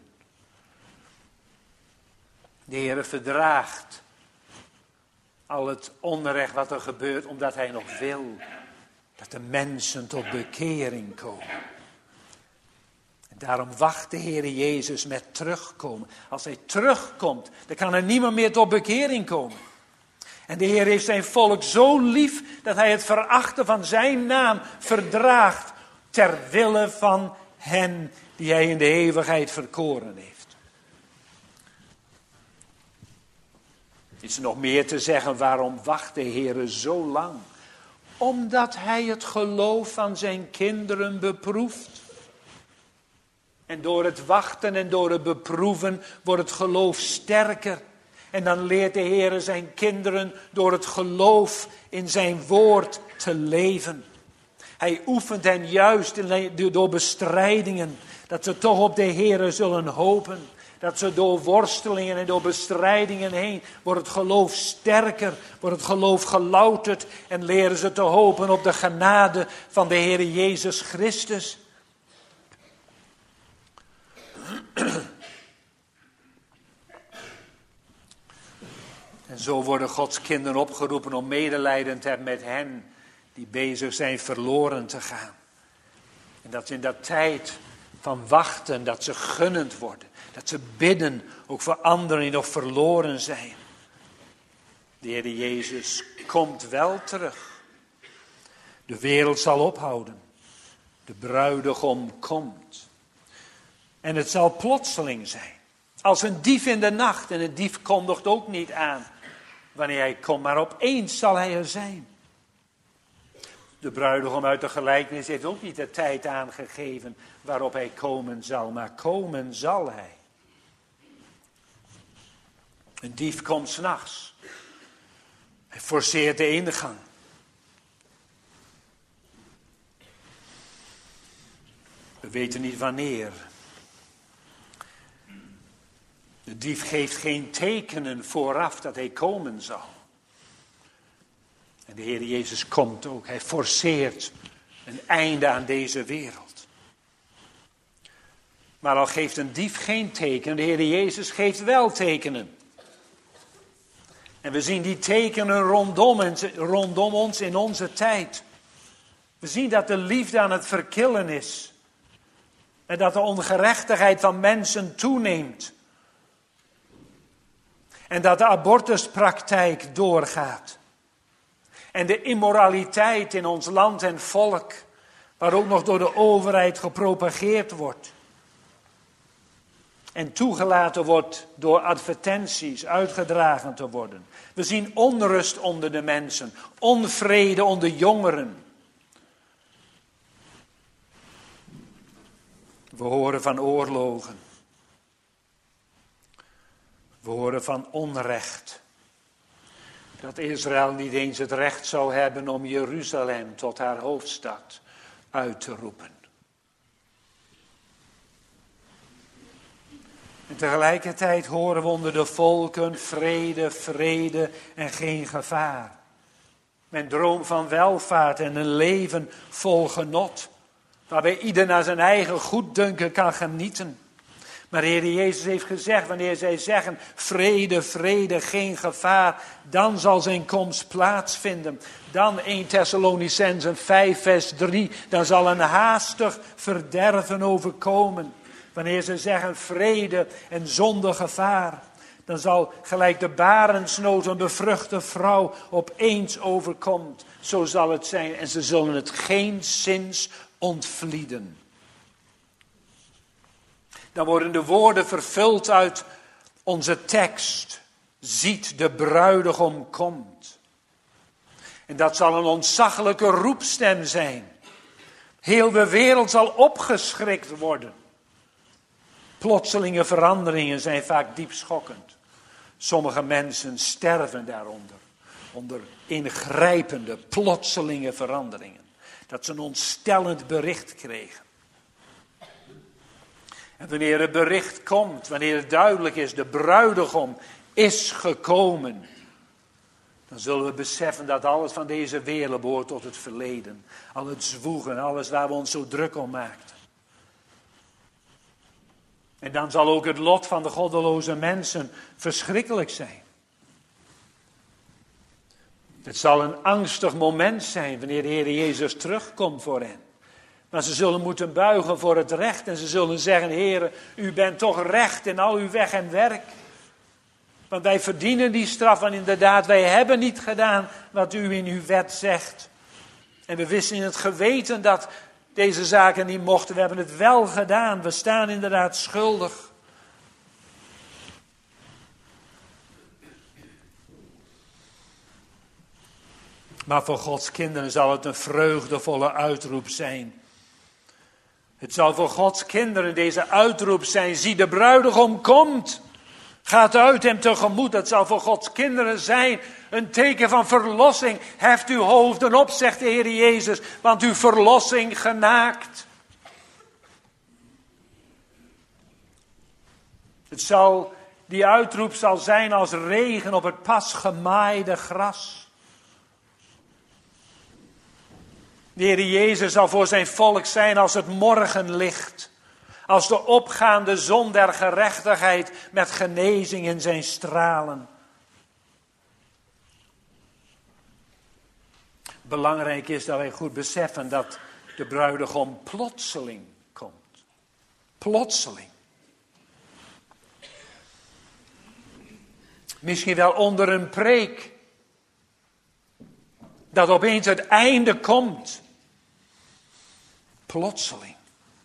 De Heer verdraagt al het onrecht wat er gebeurt, omdat hij nog wil dat de mensen tot bekering komen. En daarom wacht de Heer Jezus met terugkomen. Als hij terugkomt, dan kan er niemand meer tot bekering komen. En de Heer heeft zijn volk zo lief dat hij het verachten van zijn naam verdraagt ter wille van hen die hij in de eeuwigheid verkoren heeft. Is er nog meer te zeggen waarom wacht de Heer zo lang? Omdat hij het geloof van zijn kinderen beproeft. En door het wachten en door het beproeven wordt het geloof sterker. En dan leert de Heer zijn kinderen door het geloof in zijn woord te leven. Hij oefent hen juist door bestrijdingen. Dat ze toch op de Heer zullen hopen. Dat ze door worstelingen en door bestrijdingen heen wordt het geloof sterker, wordt het geloof gelouterd en leren ze te hopen op de genade van de Heer Jezus Christus. En zo worden Gods kinderen opgeroepen om medelijden te hebben met hen die bezig zijn verloren te gaan. En dat in dat tijd van wachten, dat ze gunnend worden. Dat ze bidden, ook voor anderen die nog verloren zijn. De Heer Jezus komt wel terug. De wereld zal ophouden. De bruidegom komt. En het zal plotseling zijn. Als een dief in de nacht. En een dief kondigt ook niet aan wanneer hij komt. Maar opeens zal hij er zijn. De bruidegom uit de gelijkenis heeft ook niet de tijd aangegeven waarop hij komen zal. Maar komen zal hij. Een dief komt 's nachts. Hij forceert de ingang. We weten niet wanneer. De dief geeft geen tekenen vooraf dat hij komen zal. En de Heer Jezus komt ook. Hij forceert een einde aan deze wereld. Maar al geeft een dief geen teken, de Heer Jezus geeft wel tekenen. En we zien die tekenen rondom, rondom ons in onze tijd. We zien dat de liefde aan het verkillen is. En dat de ongerechtigheid van mensen toeneemt. En dat de abortuspraktijk doorgaat. En de immoraliteit in ons land en volk, waar ook nog door de overheid gepropageerd wordt. En toegelaten wordt door advertenties uitgedragen te worden. We zien onrust onder de mensen, onvrede onder jongeren. We horen van oorlogen. We horen van onrecht. Dat Israël niet eens het recht zou hebben om Jeruzalem tot haar hoofdstad uit te roepen. En tegelijkertijd horen we onder de volken vrede, vrede en geen gevaar. Men droomt van welvaart en een leven vol genot. Waarbij ieder naar zijn eigen goeddunken kan genieten. Maar de Heer Jezus heeft gezegd, wanneer zij zeggen vrede, vrede, geen gevaar, dan zal zijn komst plaatsvinden. Dan Eerste Thessalonicenzen vijf vers drie, dan zal een haastig verderven overkomen. Wanneer ze zeggen vrede en zonder gevaar, dan zal gelijk de barensnood een bevruchte vrouw opeens overkomt. Zo zal het zijn en ze zullen het geenszins ontvlieden. Dan worden de woorden vervuld uit onze tekst. Ziet, de bruidegom komt. En dat zal een ontzaglijke roepstem zijn. Heel de wereld zal opgeschrikt worden. Plotselinge veranderingen zijn vaak diep schokkend. Sommige mensen sterven daaronder. Onder ingrijpende, plotselinge veranderingen. Dat ze een ontstellend bericht kregen. En wanneer het bericht komt, wanneer het duidelijk is, de bruidegom is gekomen. Dan zullen we beseffen dat alles van deze wereld behoort tot het verleden. Al het zwoegen, alles waar we ons zo druk om maakten. En dan zal ook het lot van de goddeloze mensen verschrikkelijk zijn. Het zal een angstig moment zijn wanneer de Heer Jezus terugkomt voor hen. Maar ze zullen moeten buigen voor het recht en ze zullen zeggen, Heere, u bent toch recht in al uw weg en werk. Want wij verdienen die straf en inderdaad, wij hebben niet gedaan wat u in uw wet zegt. En we wisten in het geweten dat deze zaken niet mochten. We hebben het wel gedaan. We staan inderdaad schuldig. Maar voor Gods kinderen zal het een vreugdevolle uitroep zijn. Het zal voor Gods kinderen deze uitroep zijn. Zie, de bruidegom komt. Gaat uit hem tegemoet. Dat zal voor Gods kinderen zijn een teken van verlossing. Heft uw hoofden op, zegt de Heer Jezus, want uw verlossing genaakt. Het zal, die uitroep zal zijn als regen op het pas gemaaide gras. De Heer Jezus zal voor zijn volk zijn als het morgenlicht. Als de opgaande zon der gerechtigheid met genezing in zijn stralen. Belangrijk is dat wij goed beseffen dat de bruidegom plotseling komt. Plotseling. Misschien wel onder een preek. Dat opeens het einde komt. Plotseling.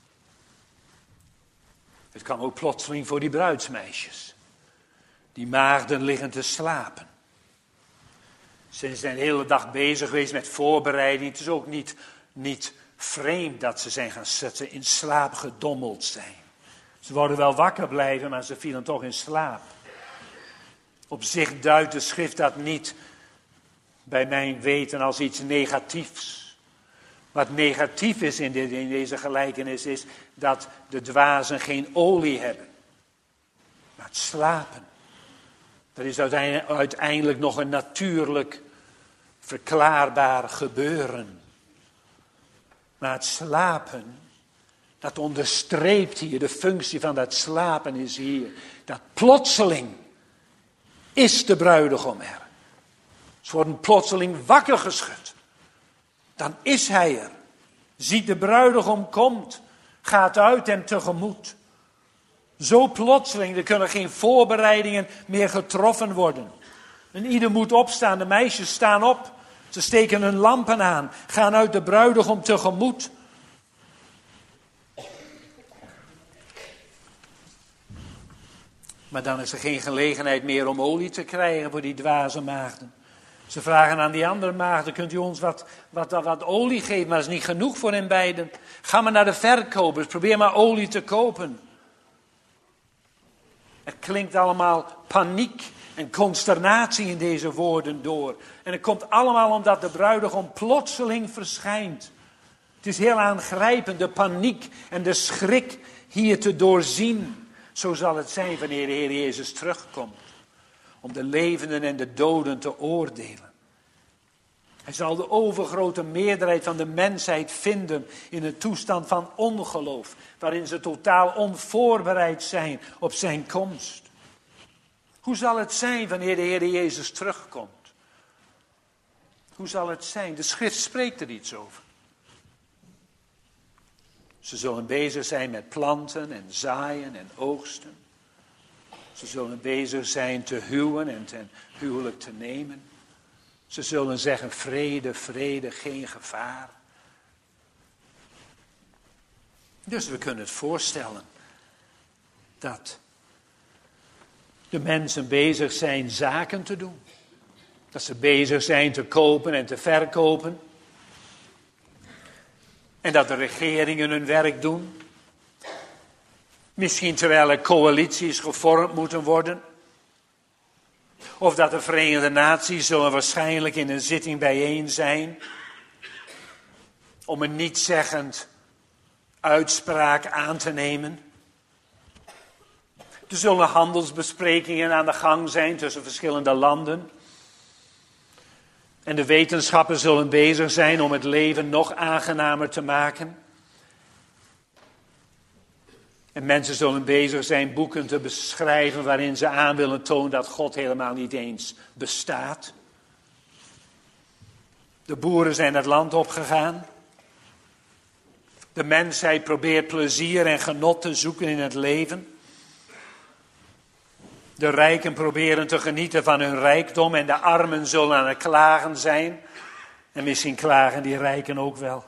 Het kan ook plotseling voor die bruidsmeisjes. Die maagden liggen te slapen. Ze zijn de hele dag bezig geweest met voorbereiding. Het is ook niet, niet vreemd dat ze zijn gaan zitten, in slaap gedommeld zijn. Ze worden wel wakker blijven, maar ze vielen toch in slaap. Op zich duidt de schrift dat niet bij mijn weten als iets negatiefs. Wat negatief is in, dit, in deze gelijkenis is dat de dwazen geen olie hebben. Maar het slapen. Dat is uiteindelijk nog een natuurlijk verklaarbaar gebeuren. Maar het slapen, dat onderstreept hier, de functie van dat slapen is hier. Dat plotseling is de bruidegom er. Ze worden plotseling wakker geschud. Dan is hij er. Ziet de bruidegom komt, gaat uit hem tegemoet. Zo plotseling, er kunnen geen voorbereidingen meer getroffen worden. En ieder moet opstaan, de meisjes staan op. Ze steken hun lampen aan, gaan uit de bruidegom tegemoet. Maar dan is er geen gelegenheid meer om olie te krijgen voor die dwaze maagden. Ze vragen aan die andere maagden, kunt u ons wat, wat, wat, wat olie geven? Maar dat is niet genoeg voor hen beiden. Ga maar naar de verkopers, probeer maar olie te kopen. Er klinkt allemaal paniek en consternatie in deze woorden door. En het komt allemaal omdat de bruidegom plotseling verschijnt. Het is heel aangrijpend, de paniek en de schrik hier te doorzien. Zo zal het zijn wanneer de Heer Jezus terugkomt. Om de levenden en de doden te oordelen. Hij zal de overgrote meerderheid van de mensheid vinden in een toestand van ongeloof. Waarin ze totaal onvoorbereid zijn op zijn komst. Hoe zal het zijn wanneer de Heer Jezus terugkomt? Hoe zal het zijn? De schrift spreekt er iets over. Ze zullen bezig zijn met planten en zaaien en oogsten. Ze zullen bezig zijn te huwen en ten huwelijk te nemen. Ze zullen zeggen vrede, vrede, geen gevaar. Dus we kunnen het voorstellen dat de mensen bezig zijn zaken te doen. Dat ze bezig zijn te kopen en te verkopen. En dat de regeringen hun werk doen. Misschien terwijl er coalities gevormd moeten worden. Of dat de Verenigde Naties zullen waarschijnlijk in een zitting bijeen zijn. Om een nietzeggend uitspraak aan te nemen. Er zullen handelsbesprekingen aan de gang zijn tussen verschillende landen. En de wetenschappers zullen bezig zijn om het leven nog aangenamer te maken. En mensen zullen bezig zijn boeken te beschrijven waarin ze aan willen tonen dat God helemaal niet eens bestaat. De boeren zijn het land opgegaan. De mensheid probeert plezier en genot te zoeken in het leven. De rijken proberen te genieten van hun rijkdom en de armen zullen aan het klagen zijn. En misschien klagen die rijken ook wel.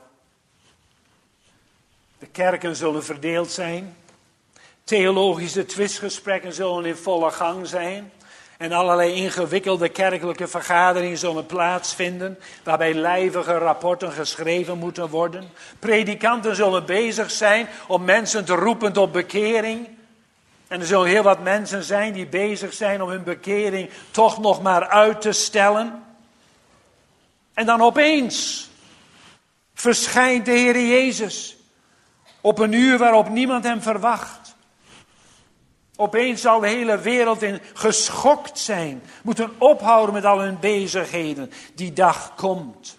De kerken zullen verdeeld zijn. Theologische twistgesprekken zullen in volle gang zijn. En allerlei ingewikkelde kerkelijke vergaderingen zullen plaatsvinden. Waarbij lijvige rapporten geschreven moeten worden. Predikanten zullen bezig zijn om mensen te roepen tot bekering. En er zullen heel wat mensen zijn die bezig zijn om hun bekering toch nog maar uit te stellen. En dan opeens verschijnt de Heer Jezus. Op een uur waarop niemand hem verwacht. Opeens zal de hele wereld in geschokt zijn. Moeten ophouden met al hun bezigheden. Die dag komt.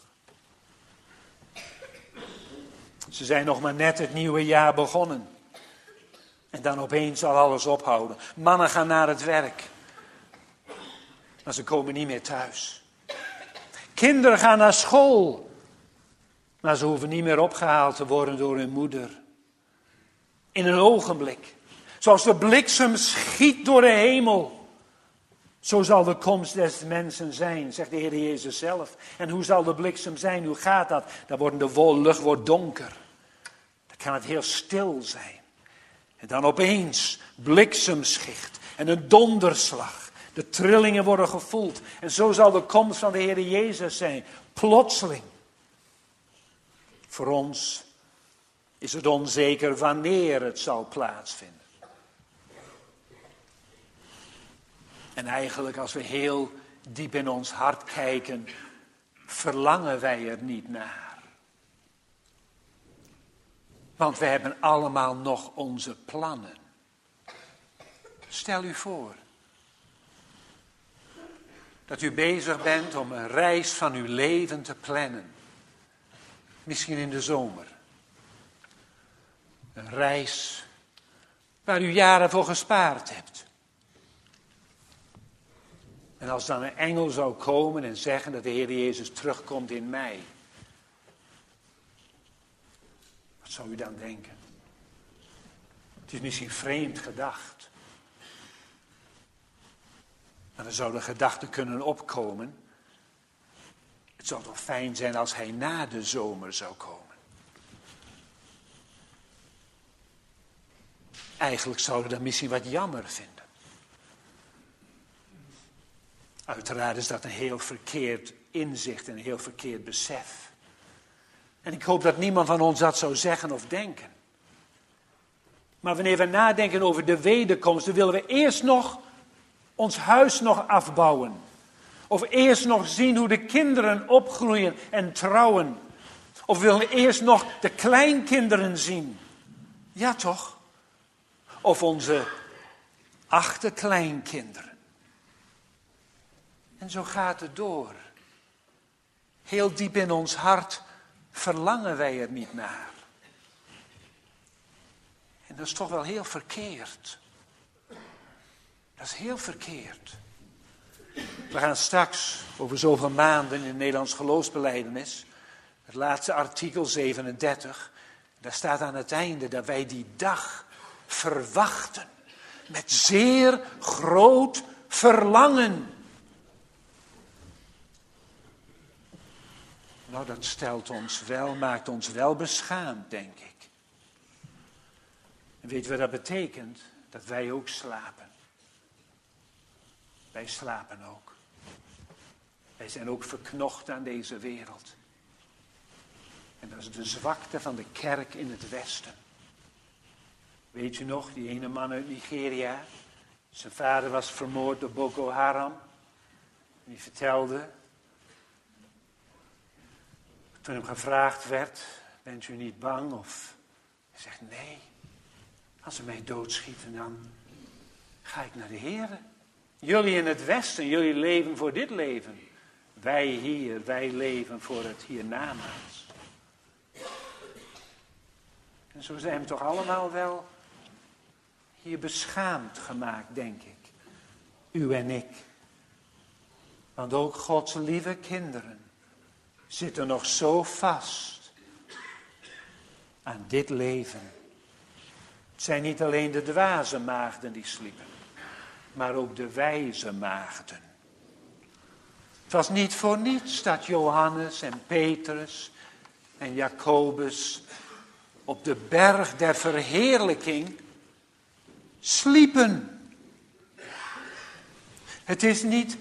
Ze zijn nog maar net het nieuwe jaar begonnen. En dan opeens zal alles ophouden. Mannen gaan naar het werk. Maar ze komen niet meer thuis. Kinderen gaan naar school. Maar ze hoeven niet meer opgehaald te worden door hun moeder. In een ogenblik. Zoals de bliksem schiet door de hemel. Zo zal de komst des mensen zijn, zegt de Heer Jezus zelf. En hoe zal de bliksem zijn? Hoe gaat dat? Dan wordt de wollige lucht wordt donker. Dan kan het heel stil zijn. En dan opeens bliksemschicht en een donderslag. De trillingen worden gevoeld. En zo zal de komst van de Heer Jezus zijn. Plotseling. Voor ons is het onzeker wanneer het zal plaatsvinden. En eigenlijk als we heel diep in ons hart kijken, verlangen wij er niet naar. Want we hebben allemaal nog onze plannen. Stel u voor dat u bezig bent om een reis van uw leven te plannen. Misschien in de zomer. Een reis waar u jaren voor gespaard hebt. En als dan een engel zou komen en zeggen dat de Heer Jezus terugkomt in mei. Wat zou u dan denken? Het is misschien vreemd gedacht. Maar dan zou de gedachte kunnen opkomen. Het zou toch fijn zijn als hij na de zomer zou komen. Eigenlijk zouden we dat misschien wat jammer vinden. Uiteraard is dat een heel verkeerd inzicht en een heel verkeerd besef. En ik hoop dat niemand van ons dat zou zeggen of denken. Maar wanneer we nadenken over de wederkomst, dan willen we eerst nog ons huis nog afbouwen. Of eerst nog zien hoe de kinderen opgroeien en trouwen. Of willen we eerst nog de kleinkinderen zien. Ja toch? Of onze achterkleinkinderen. En zo gaat het door. Heel diep in ons hart verlangen wij er niet naar. En dat is toch wel heel verkeerd. Dat is heel verkeerd. We gaan straks over zoveel maanden in het Nederlands geloofsbelijdenis, het laatste artikel zevenendertig, daar staat aan het einde dat wij die dag verwachten met zeer groot verlangen. Nou, dat stelt ons wel, maakt ons wel beschaamd, denk ik. En weet je wat dat betekent? Dat wij ook slapen. Wij slapen ook. Wij zijn ook verknocht aan deze wereld. En dat is de zwakte van de kerk in het Westen. Weet u nog, die ene man uit Nigeria? Zijn vader was vermoord door Boko Haram. En die vertelde, toen hem gevraagd werd, bent u niet bang? Of hij zegt, nee, als ze mij doodschieten, dan ga ik naar de Heer. Jullie in het Westen, jullie leven voor dit leven. Wij hier, wij leven voor het hiernamaals. En zo zijn we toch allemaal wel hier beschaamd gemaakt, denk ik. U en ik. Want ook Gods lieve kinderen zitten nog zo vast aan dit leven. Het zijn niet alleen de dwaze maagden die sliepen, maar ook de wijze maagden. Het was niet voor niets dat Johannes en Petrus en Jacobus op de berg der verheerlijking sliepen. Het is niet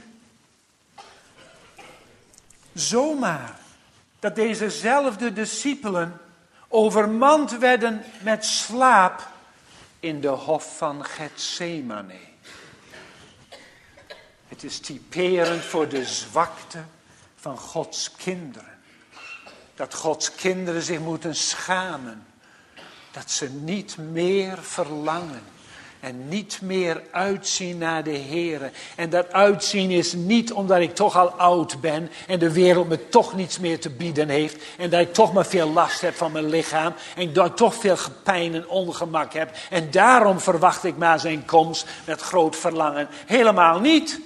zomaar dat dezezelfde discipelen overmand werden met slaap in de hof van Getsemane. Het is typerend voor de zwakte van Gods kinderen. Dat Gods kinderen zich moeten schamen. Dat ze niet meer verlangen en niet meer uitzien naar de Heere. En dat uitzien is niet omdat ik toch al oud ben en de wereld me toch niets meer te bieden heeft. En dat ik toch maar veel last heb van mijn lichaam en dat ik toch veel pijn en ongemak heb. En daarom verwacht ik maar zijn komst met groot verlangen. Helemaal niet.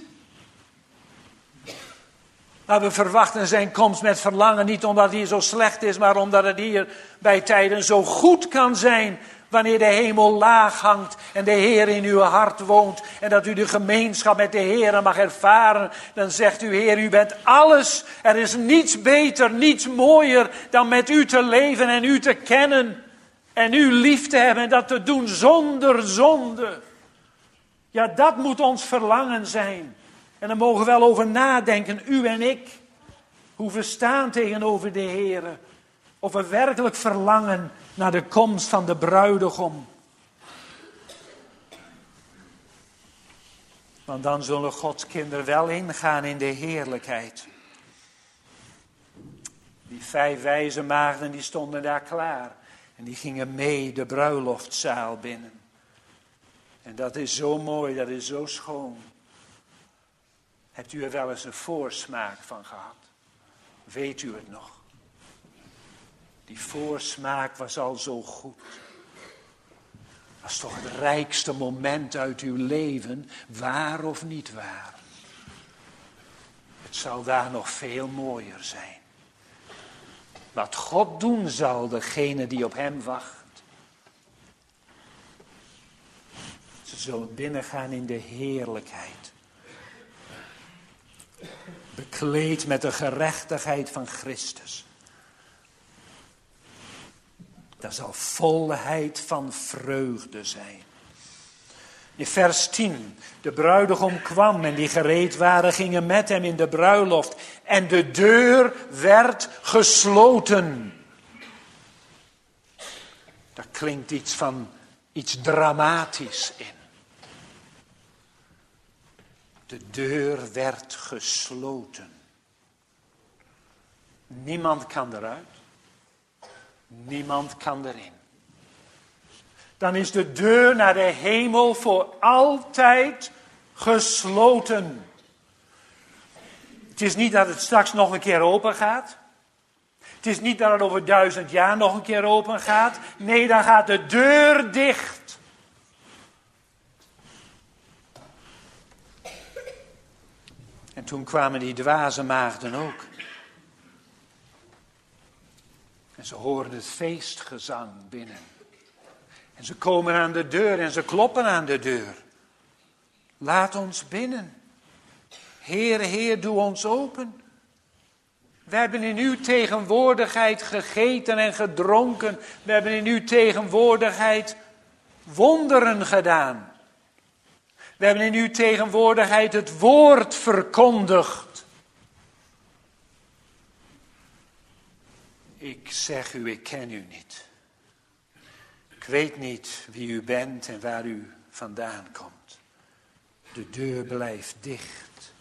Maar we verwachten zijn komst met verlangen niet omdat het hier zo slecht is, maar omdat het hier bij tijden zo goed kan zijn. Wanneer de hemel laag hangt en de Heer in uw hart woont en dat u de gemeenschap met de Heer mag ervaren, dan zegt u: Heer, u bent alles. Er is niets beter, niets mooier dan met u te leven en u te kennen en u lief te hebben en dat te doen zonder zonde. Ja, dat moet ons verlangen zijn. En daar mogen we wel over nadenken, u en ik, hoe we staan tegenover de Heer. Of we werkelijk verlangen naar de komst van de bruidegom. Want dan zullen Gods kinderen wel ingaan in de heerlijkheid. Die vijf wijze maagden die stonden daar klaar. En die gingen mee de bruiloftzaal binnen. En dat is zo mooi, dat is zo schoon. Hebt u er wel eens een voorsmaak van gehad? Weet u het nog? Die voorsmaak was al zo goed. Was toch het rijkste moment uit uw leven, waar of niet waar? Het zal daar nog veel mooier zijn. Wat God doen zal, degene die op hem wacht. Ze zullen binnengaan in de heerlijkheid. Bekleed met de gerechtigheid van Christus. Dat zal volheid van vreugde zijn. In vers tien. De bruidegom kwam en die gereed waren gingen met hem in de bruiloft. En de deur werd gesloten. Daar klinkt iets van iets dramatisch in. De deur werd gesloten. Niemand kan eruit. Niemand kan erin. Dan is de deur naar de hemel voor altijd gesloten. Het is niet dat het straks nog een keer open gaat. Het is niet dat het over duizend jaar nog een keer open gaat. Nee, dan gaat de deur dicht. En toen kwamen die dwaze maagden ook. En ze horen het feestgezang binnen. En ze komen aan de deur en ze kloppen aan de deur. Laat ons binnen. Heer, Heer, doe ons open. We hebben in uw tegenwoordigheid gegeten en gedronken. We hebben in uw tegenwoordigheid wonderen gedaan. We hebben in uw tegenwoordigheid het woord verkondigd. Ik zeg u, ik ken u niet. Ik weet niet wie u bent en waar u vandaan komt. De deur blijft dicht.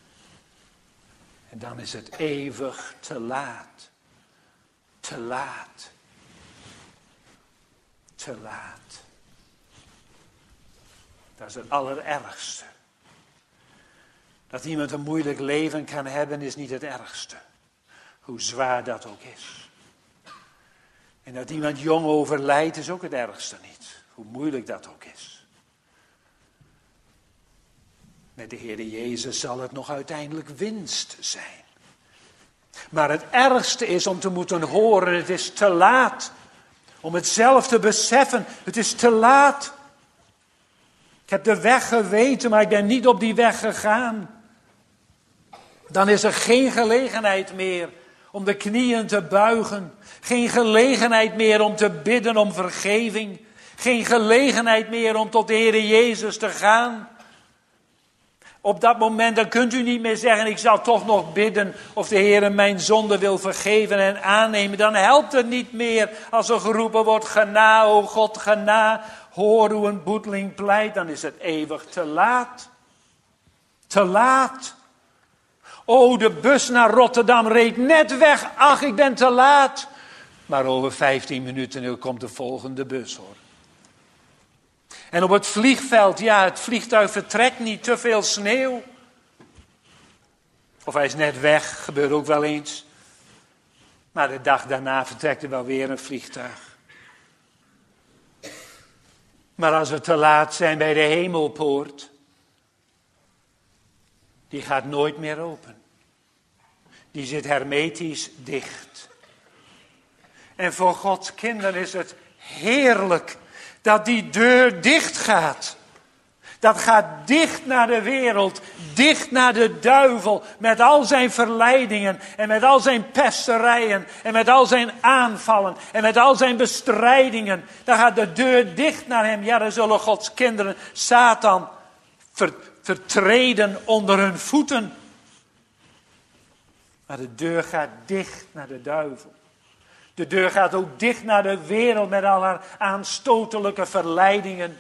En dan is het eeuwig te laat. Te laat. Te laat. Dat is het allerergste. Dat iemand een moeilijk leven kan hebben is niet het ergste. Hoe zwaar dat ook is. En dat iemand jong overlijdt is ook het ergste niet. Hoe moeilijk dat ook is. Met de Heer Jezus zal het nog uiteindelijk winst zijn. Maar het ergste is om te moeten horen, het is te laat. Om het zelf te beseffen, het is te laat. Ik heb de weg geweten, maar ik ben niet op die weg gegaan. Dan is er geen gelegenheid meer om de knieën te buigen. Geen gelegenheid meer om te bidden om vergeving. Geen gelegenheid meer om tot de Heer Jezus te gaan. Op dat moment dan kunt u niet meer zeggen, ik zal toch nog bidden of de Heer mijn zonde wil vergeven en aannemen. Dan helpt het niet meer als er geroepen wordt, gena, o God, gena. Hoor hoe een boeteling pleit, dan is het eeuwig te laat. Te laat. O, de bus naar Rotterdam reed net weg. Ach, ik ben te laat. Maar over vijftien minuten komt de volgende bus, hoor. En op het vliegveld, ja, het vliegtuig vertrekt niet, te veel sneeuw. Of hij is net weg, gebeurt ook wel eens. Maar de dag daarna vertrekt er wel weer een vliegtuig. Maar als we te laat zijn bij de hemelpoort, die gaat nooit meer open. Die zit hermetisch dicht. En voor Gods kinderen is het heerlijk dat die deur dicht gaat. Dat gaat dicht naar de wereld, dicht naar de duivel, met al zijn verleidingen en met al zijn pesterijen en met al zijn aanvallen en met al zijn bestrijdingen. Dan gaat de deur dicht naar hem. Ja, dan zullen Gods kinderen Satan ver, vertreden onder hun voeten. Maar de deur gaat dicht naar de duivel. De deur gaat ook dicht naar de wereld met al haar aanstotelijke verleidingen.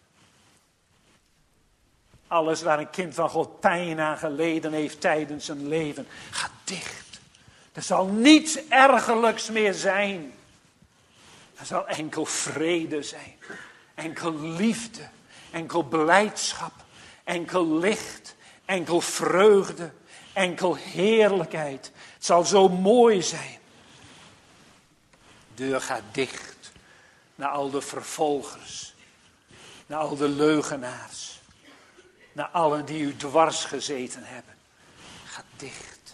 Alles waar een kind van God pijn aan geleden heeft tijdens zijn leven, gaat dicht. Er zal niets ergerlijks meer zijn. Er zal enkel vrede zijn. Enkel liefde. Enkel blijdschap. Enkel licht. Enkel vreugde. Enkel heerlijkheid. Het zal zo mooi zijn. De deur gaat dicht. Naar al de vervolgers. Naar al de leugenaars. Naar allen die u dwars gezeten hebben. Gaat dicht.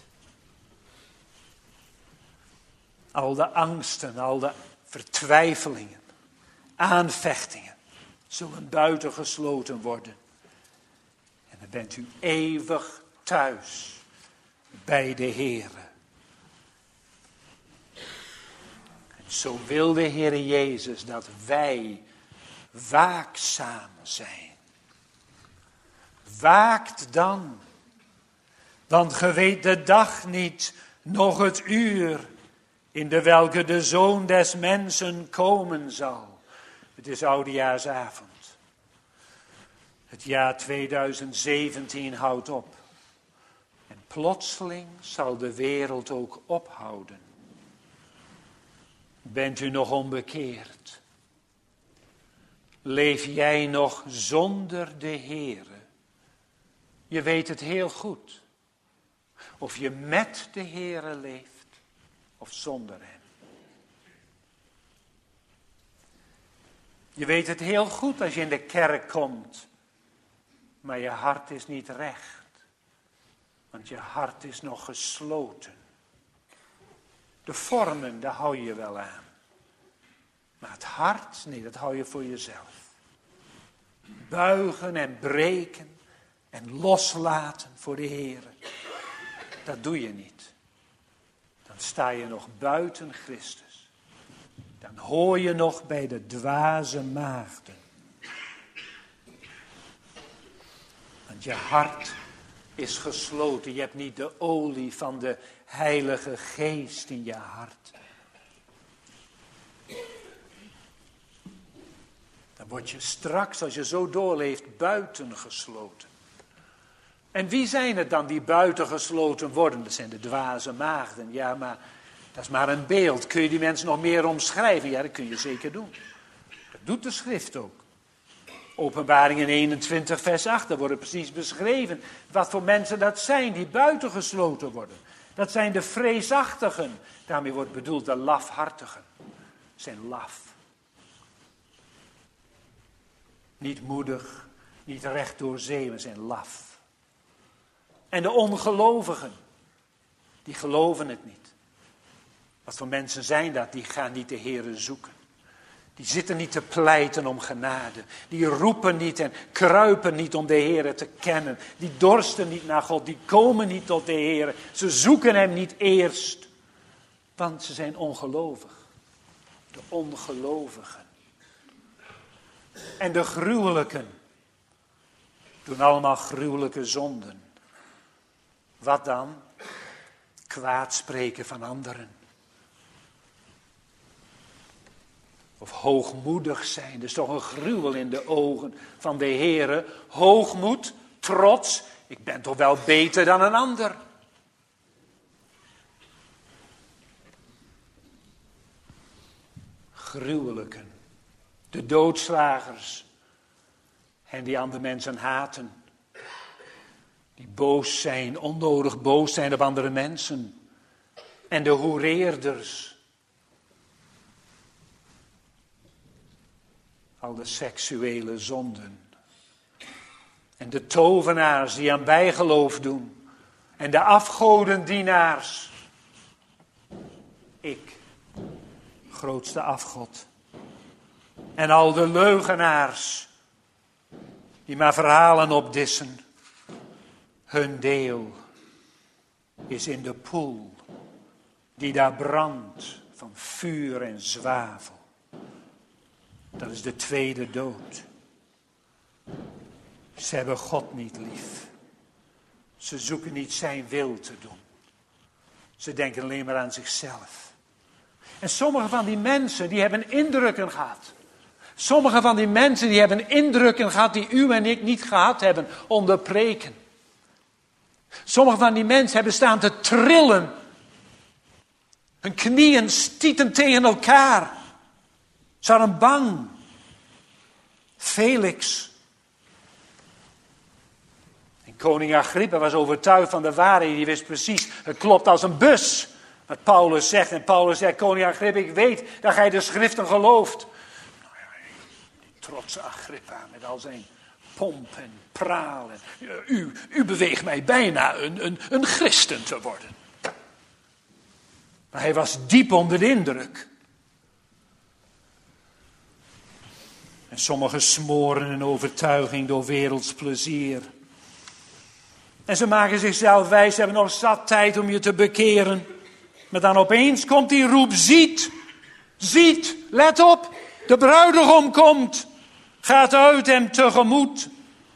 Al de angsten, al de vertwijfelingen, aanvechtingen zullen buitengesloten worden. En dan bent u eeuwig thuis bij de Heere. En zo wil de Heere Jezus dat wij waakzaam zijn. Waakt dan, want ge weet de dag niet, noch het uur, in de welke de Zoon des Mensen komen zal. Het is oudejaarsavond. Het jaar tweeduizend zeventien houdt op. En plotseling zal de wereld ook ophouden. Bent u nog onbekeerd? Leef jij nog zonder de Heere? Je weet het heel goed. Of je met de Heere leeft, of zonder hem. Je weet het heel goed als je in de kerk komt. Maar je hart is niet recht. Want je hart is nog gesloten. De vormen, daar hou je wel aan. Maar het hart, nee, dat hou je voor jezelf. Buigen en breken. En loslaten voor de Heere. Dat doe je niet. Dan sta je nog buiten Christus. Dan hoor je nog bij de dwaze maagden. Want je hart is gesloten. Je hebt niet de olie van de Heilige Geest in je hart. Dan word je straks, als je zo doorleeft, buitengesloten. En wie zijn het dan die buitengesloten worden? Dat zijn de dwaze maagden. Ja, maar dat is maar een beeld. Kun je die mensen nog meer omschrijven? Ja, dat kun je zeker doen. Dat doet de schrift ook. Openbaringen eenentwintig vers acht, daar wordt precies beschreven wat voor mensen dat zijn die buitengesloten worden. Dat zijn de vreesachtigen. Daarmee wordt bedoeld de lafhartigen. Zijn laf. Niet moedig, niet recht door zee, maar zijn laf. En de ongelovigen, die geloven het niet. Wat voor mensen zijn dat? Die gaan niet de Heere zoeken. Die zitten niet te pleiten om genade. Die roepen niet en kruipen niet om de Heere te kennen. Die dorsten niet naar God. Die komen niet tot de Heere. Ze zoeken hem niet eerst. Want ze zijn ongelovig. De ongelovigen. En de gruwelijken doen allemaal gruwelijke zonden. Wat dan? Kwaad spreken van anderen. Of hoogmoedig zijn. Dat is toch een gruwel in de ogen van de Heere. Hoogmoed, trots. Ik ben toch wel beter dan een ander. Gruwelijken. De doodslagers. En die andere mensen haten. Die boos zijn, onnodig boos zijn op andere mensen. En de hoereerders. Al de seksuele zonden. En de tovenaars die aan bijgeloof doen. En de afgodendienaars. Ik, grootste afgod. En al de leugenaars. Die maar verhalen opdissen. Hun deel is in de poel. Die daar brandt van vuur en zwavel. Dat is de tweede dood. Ze hebben God niet lief. Ze zoeken niet zijn wil te doen. Ze denken alleen maar aan zichzelf. En sommige van die mensen die hebben indrukken gehad. Sommige van die mensen die hebben indrukken gehad die u en ik niet gehad hebben onder preken. Sommige van die mensen hebben staan te trillen. Hun knieën stieten tegen elkaar. Ze waren bang. Felix. En koning Agrippa was overtuigd van de waarheid. Die wist precies, het klopt als een bus. Wat Paulus zegt. En Paulus zegt, koning Agrippa, ik weet dat gij de schriften gelooft. Nou ja, die trotse Agrippa met al zijn pomp en praal. En, u, u beweegt mij bijna een, een, een christen te worden. Maar hij was diep onder de indruk. En sommigen smoren een overtuiging door werelds plezier. En ze maken zichzelf wijs, ze hebben nog zat tijd om je te bekeren. Maar dan opeens komt die roep, ziet, ziet, let op, de bruidegom komt. Gaat uit hem tegemoet.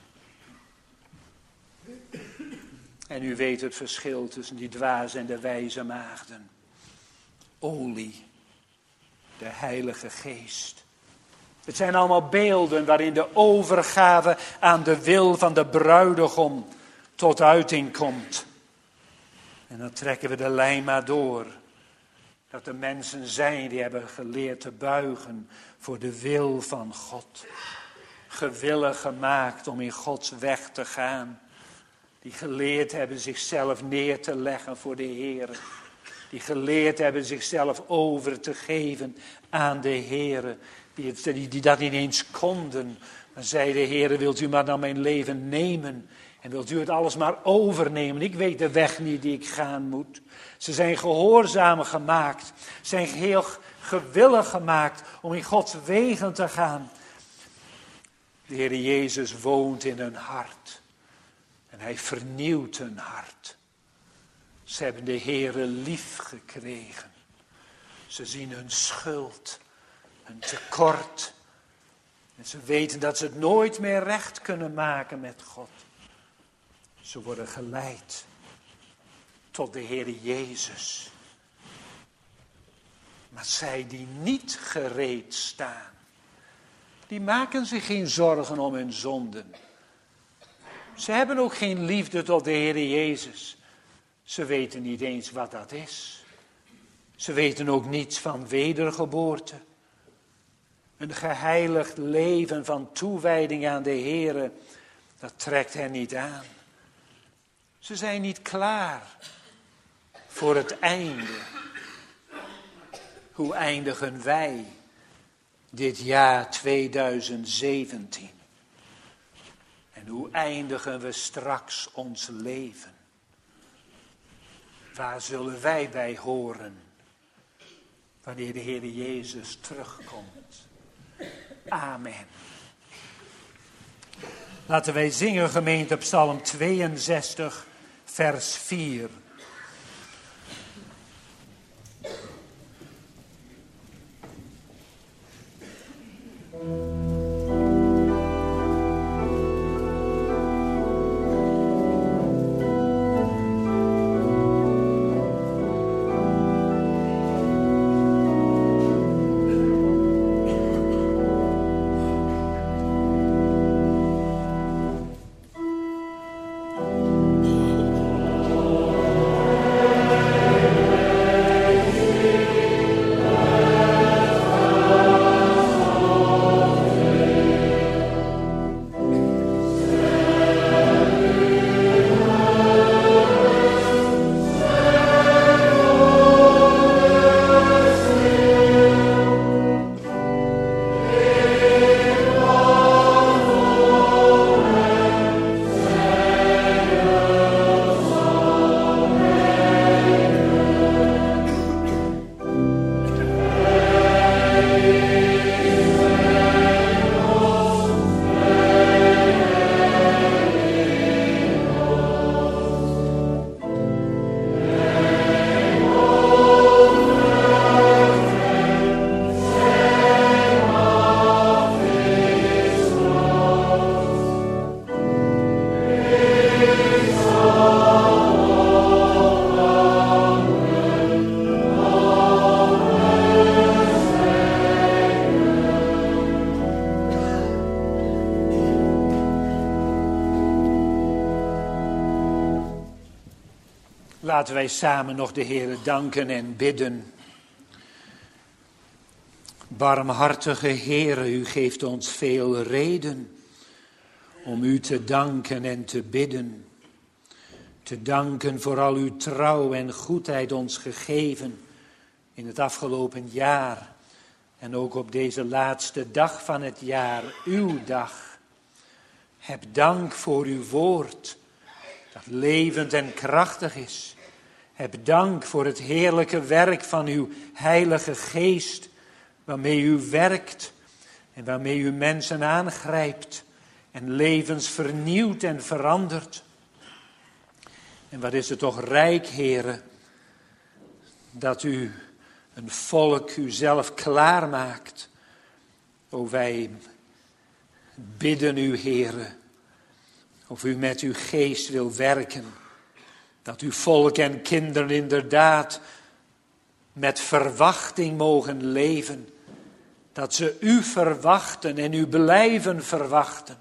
En u weet het verschil tussen die dwaze en de wijze maagden. Olie, de Heilige Geest. Het zijn allemaal beelden waarin de overgave aan de wil van de bruidegom tot uiting komt. En dan trekken we de lijn maar door. Dat er mensen zijn die hebben geleerd te buigen voor de wil van God. Gewillig gemaakt om in Gods weg te gaan. Die geleerd hebben zichzelf neer te leggen voor de Heer. Die geleerd hebben zichzelf over te geven aan de Heer. Die, die, die dat niet eens konden. Maar zei de Heer, wilt u maar dan mijn leven nemen? En wilt u het alles maar overnemen? Ik weet de weg niet die ik gaan moet. Ze zijn gehoorzaam gemaakt. Zijn heel gewillig gemaakt om in Gods wegen te gaan. De Heer Jezus woont in hun hart. En hij vernieuwt hun hart. Ze hebben de Heere lief gekregen. Ze zien hun schuld, hun tekort. En ze weten dat ze het nooit meer recht kunnen maken met God. Ze worden geleid tot de Heere Jezus. Maar zij die niet gereed staan, die maken zich geen zorgen om hun zonden. Ze hebben ook geen liefde tot de Heere Jezus. Ze weten niet eens wat dat is. Ze weten ook niets van wedergeboorte. Een geheiligd leven van toewijding aan de Heere, dat trekt hen niet aan. Ze zijn niet klaar voor het einde. Hoe eindigen wij dit jaar tweeduizend zeventien? En hoe eindigen we straks ons leven? Waar zullen wij bij horen wanneer de Heer Jezus terugkomt? Amen. Laten wij zingen, gemeente, Psalm tweeënzestig, vers vier. O Laten wij samen nog de Heere danken en bidden. Barmhartige Heere, u geeft ons veel reden om u te danken en te bidden. Te danken voor al uw trouw en goedheid ons gegeven in het afgelopen jaar. En ook op deze laatste dag van het jaar, uw dag. Heb dank voor uw woord, dat levend en krachtig is. Heb dank voor het heerlijke werk van uw heilige geest, waarmee u werkt en waarmee u mensen aangrijpt en levens vernieuwt en verandert. En wat is het toch rijk, Heere, dat u een volk uzelf klaarmaakt. O, wij bidden u, Heere, of u met uw geest wil werken. Dat uw volk en kinderen inderdaad met verwachting mogen leven. Dat ze u verwachten en u blijven verwachten.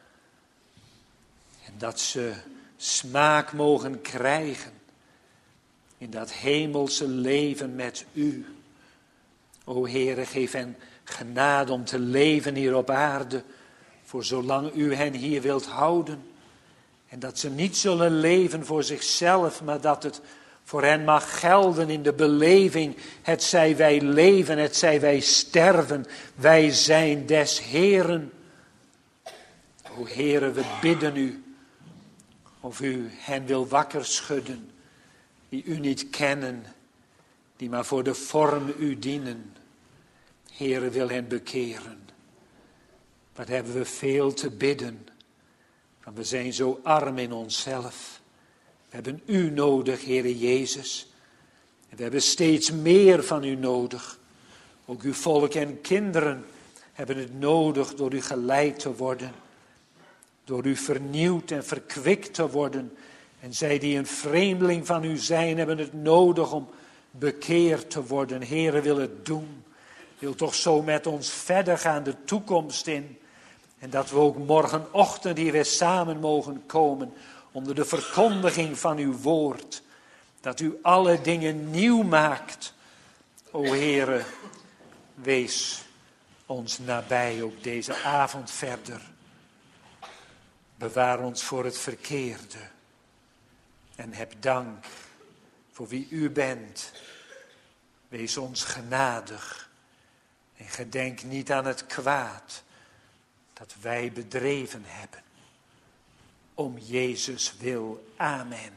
En dat ze smaak mogen krijgen in dat hemelse leven met u. O Heere, geef hen genade om te leven hier op aarde, voor zolang u hen hier wilt houden. En dat ze niet zullen leven voor zichzelf, maar dat het voor hen mag gelden in de beleving. Het zij wij leven, het zij wij sterven. Wij zijn des Heeren. O Heere, we bidden u of u hen wil wakker schudden, die u niet kennen, die maar voor de vorm u dienen. Heere, wil hen bekeren. Wat hebben we veel te bidden. Want we zijn zo arm in onszelf. We hebben u nodig, Heere Jezus. En we hebben steeds meer van u nodig. Ook uw volk en kinderen hebben het nodig door u geleid te worden. Door u vernieuwd en verkwikt te worden. En zij die een vreemdeling van u zijn, hebben het nodig om bekeerd te worden. Heere, wil het doen. Wil toch zo met ons verder gaan de toekomst in. En dat we ook morgenochtend hier weer samen mogen komen onder de verkondiging van uw woord. Dat u alle dingen nieuw maakt. O Heere, wees ons nabij ook deze avond verder. Bewaar ons voor het verkeerde. En heb dank voor wie u bent. Wees ons genadig. En gedenk niet aan het kwaad dat wij bedreven hebben. Om Jezus wil. Amen.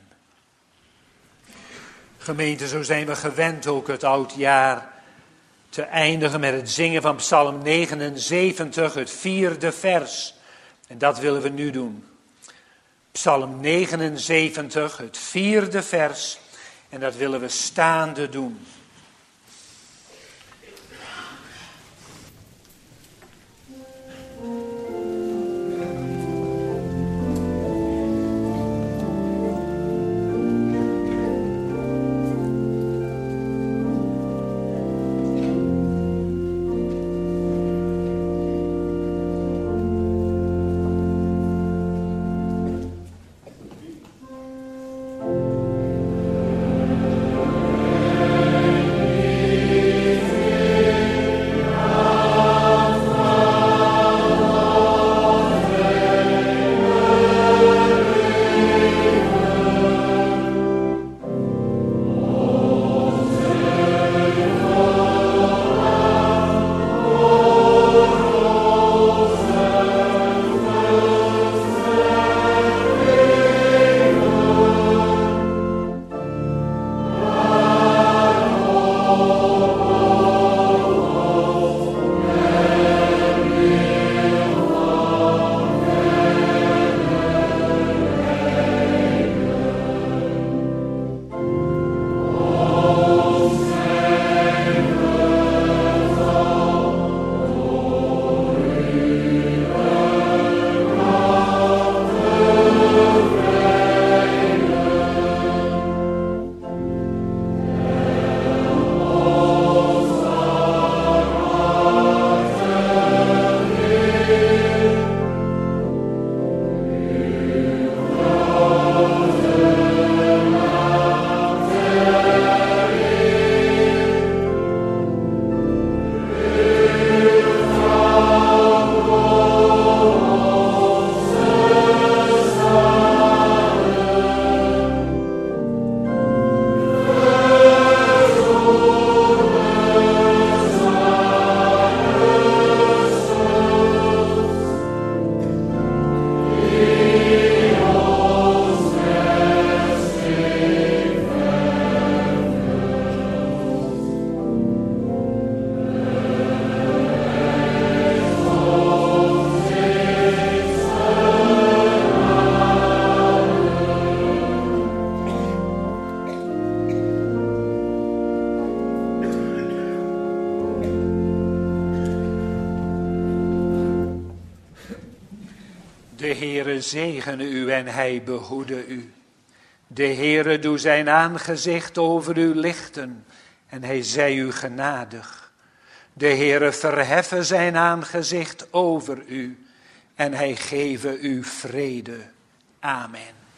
Gemeente, zo zijn we gewend ook het oudjaar te eindigen met het zingen van Psalm negenenzeventig, het vierde vers. En dat willen we nu doen. Psalm negenenzeventig, het vierde vers. En dat willen we staande doen. Thank De Heere zegene u en hij behoede u. De Heere doe zijn aangezicht over u lichten en hij zij u genadig. De Heere verheffe zijn aangezicht over u en hij geve u vrede. Amen.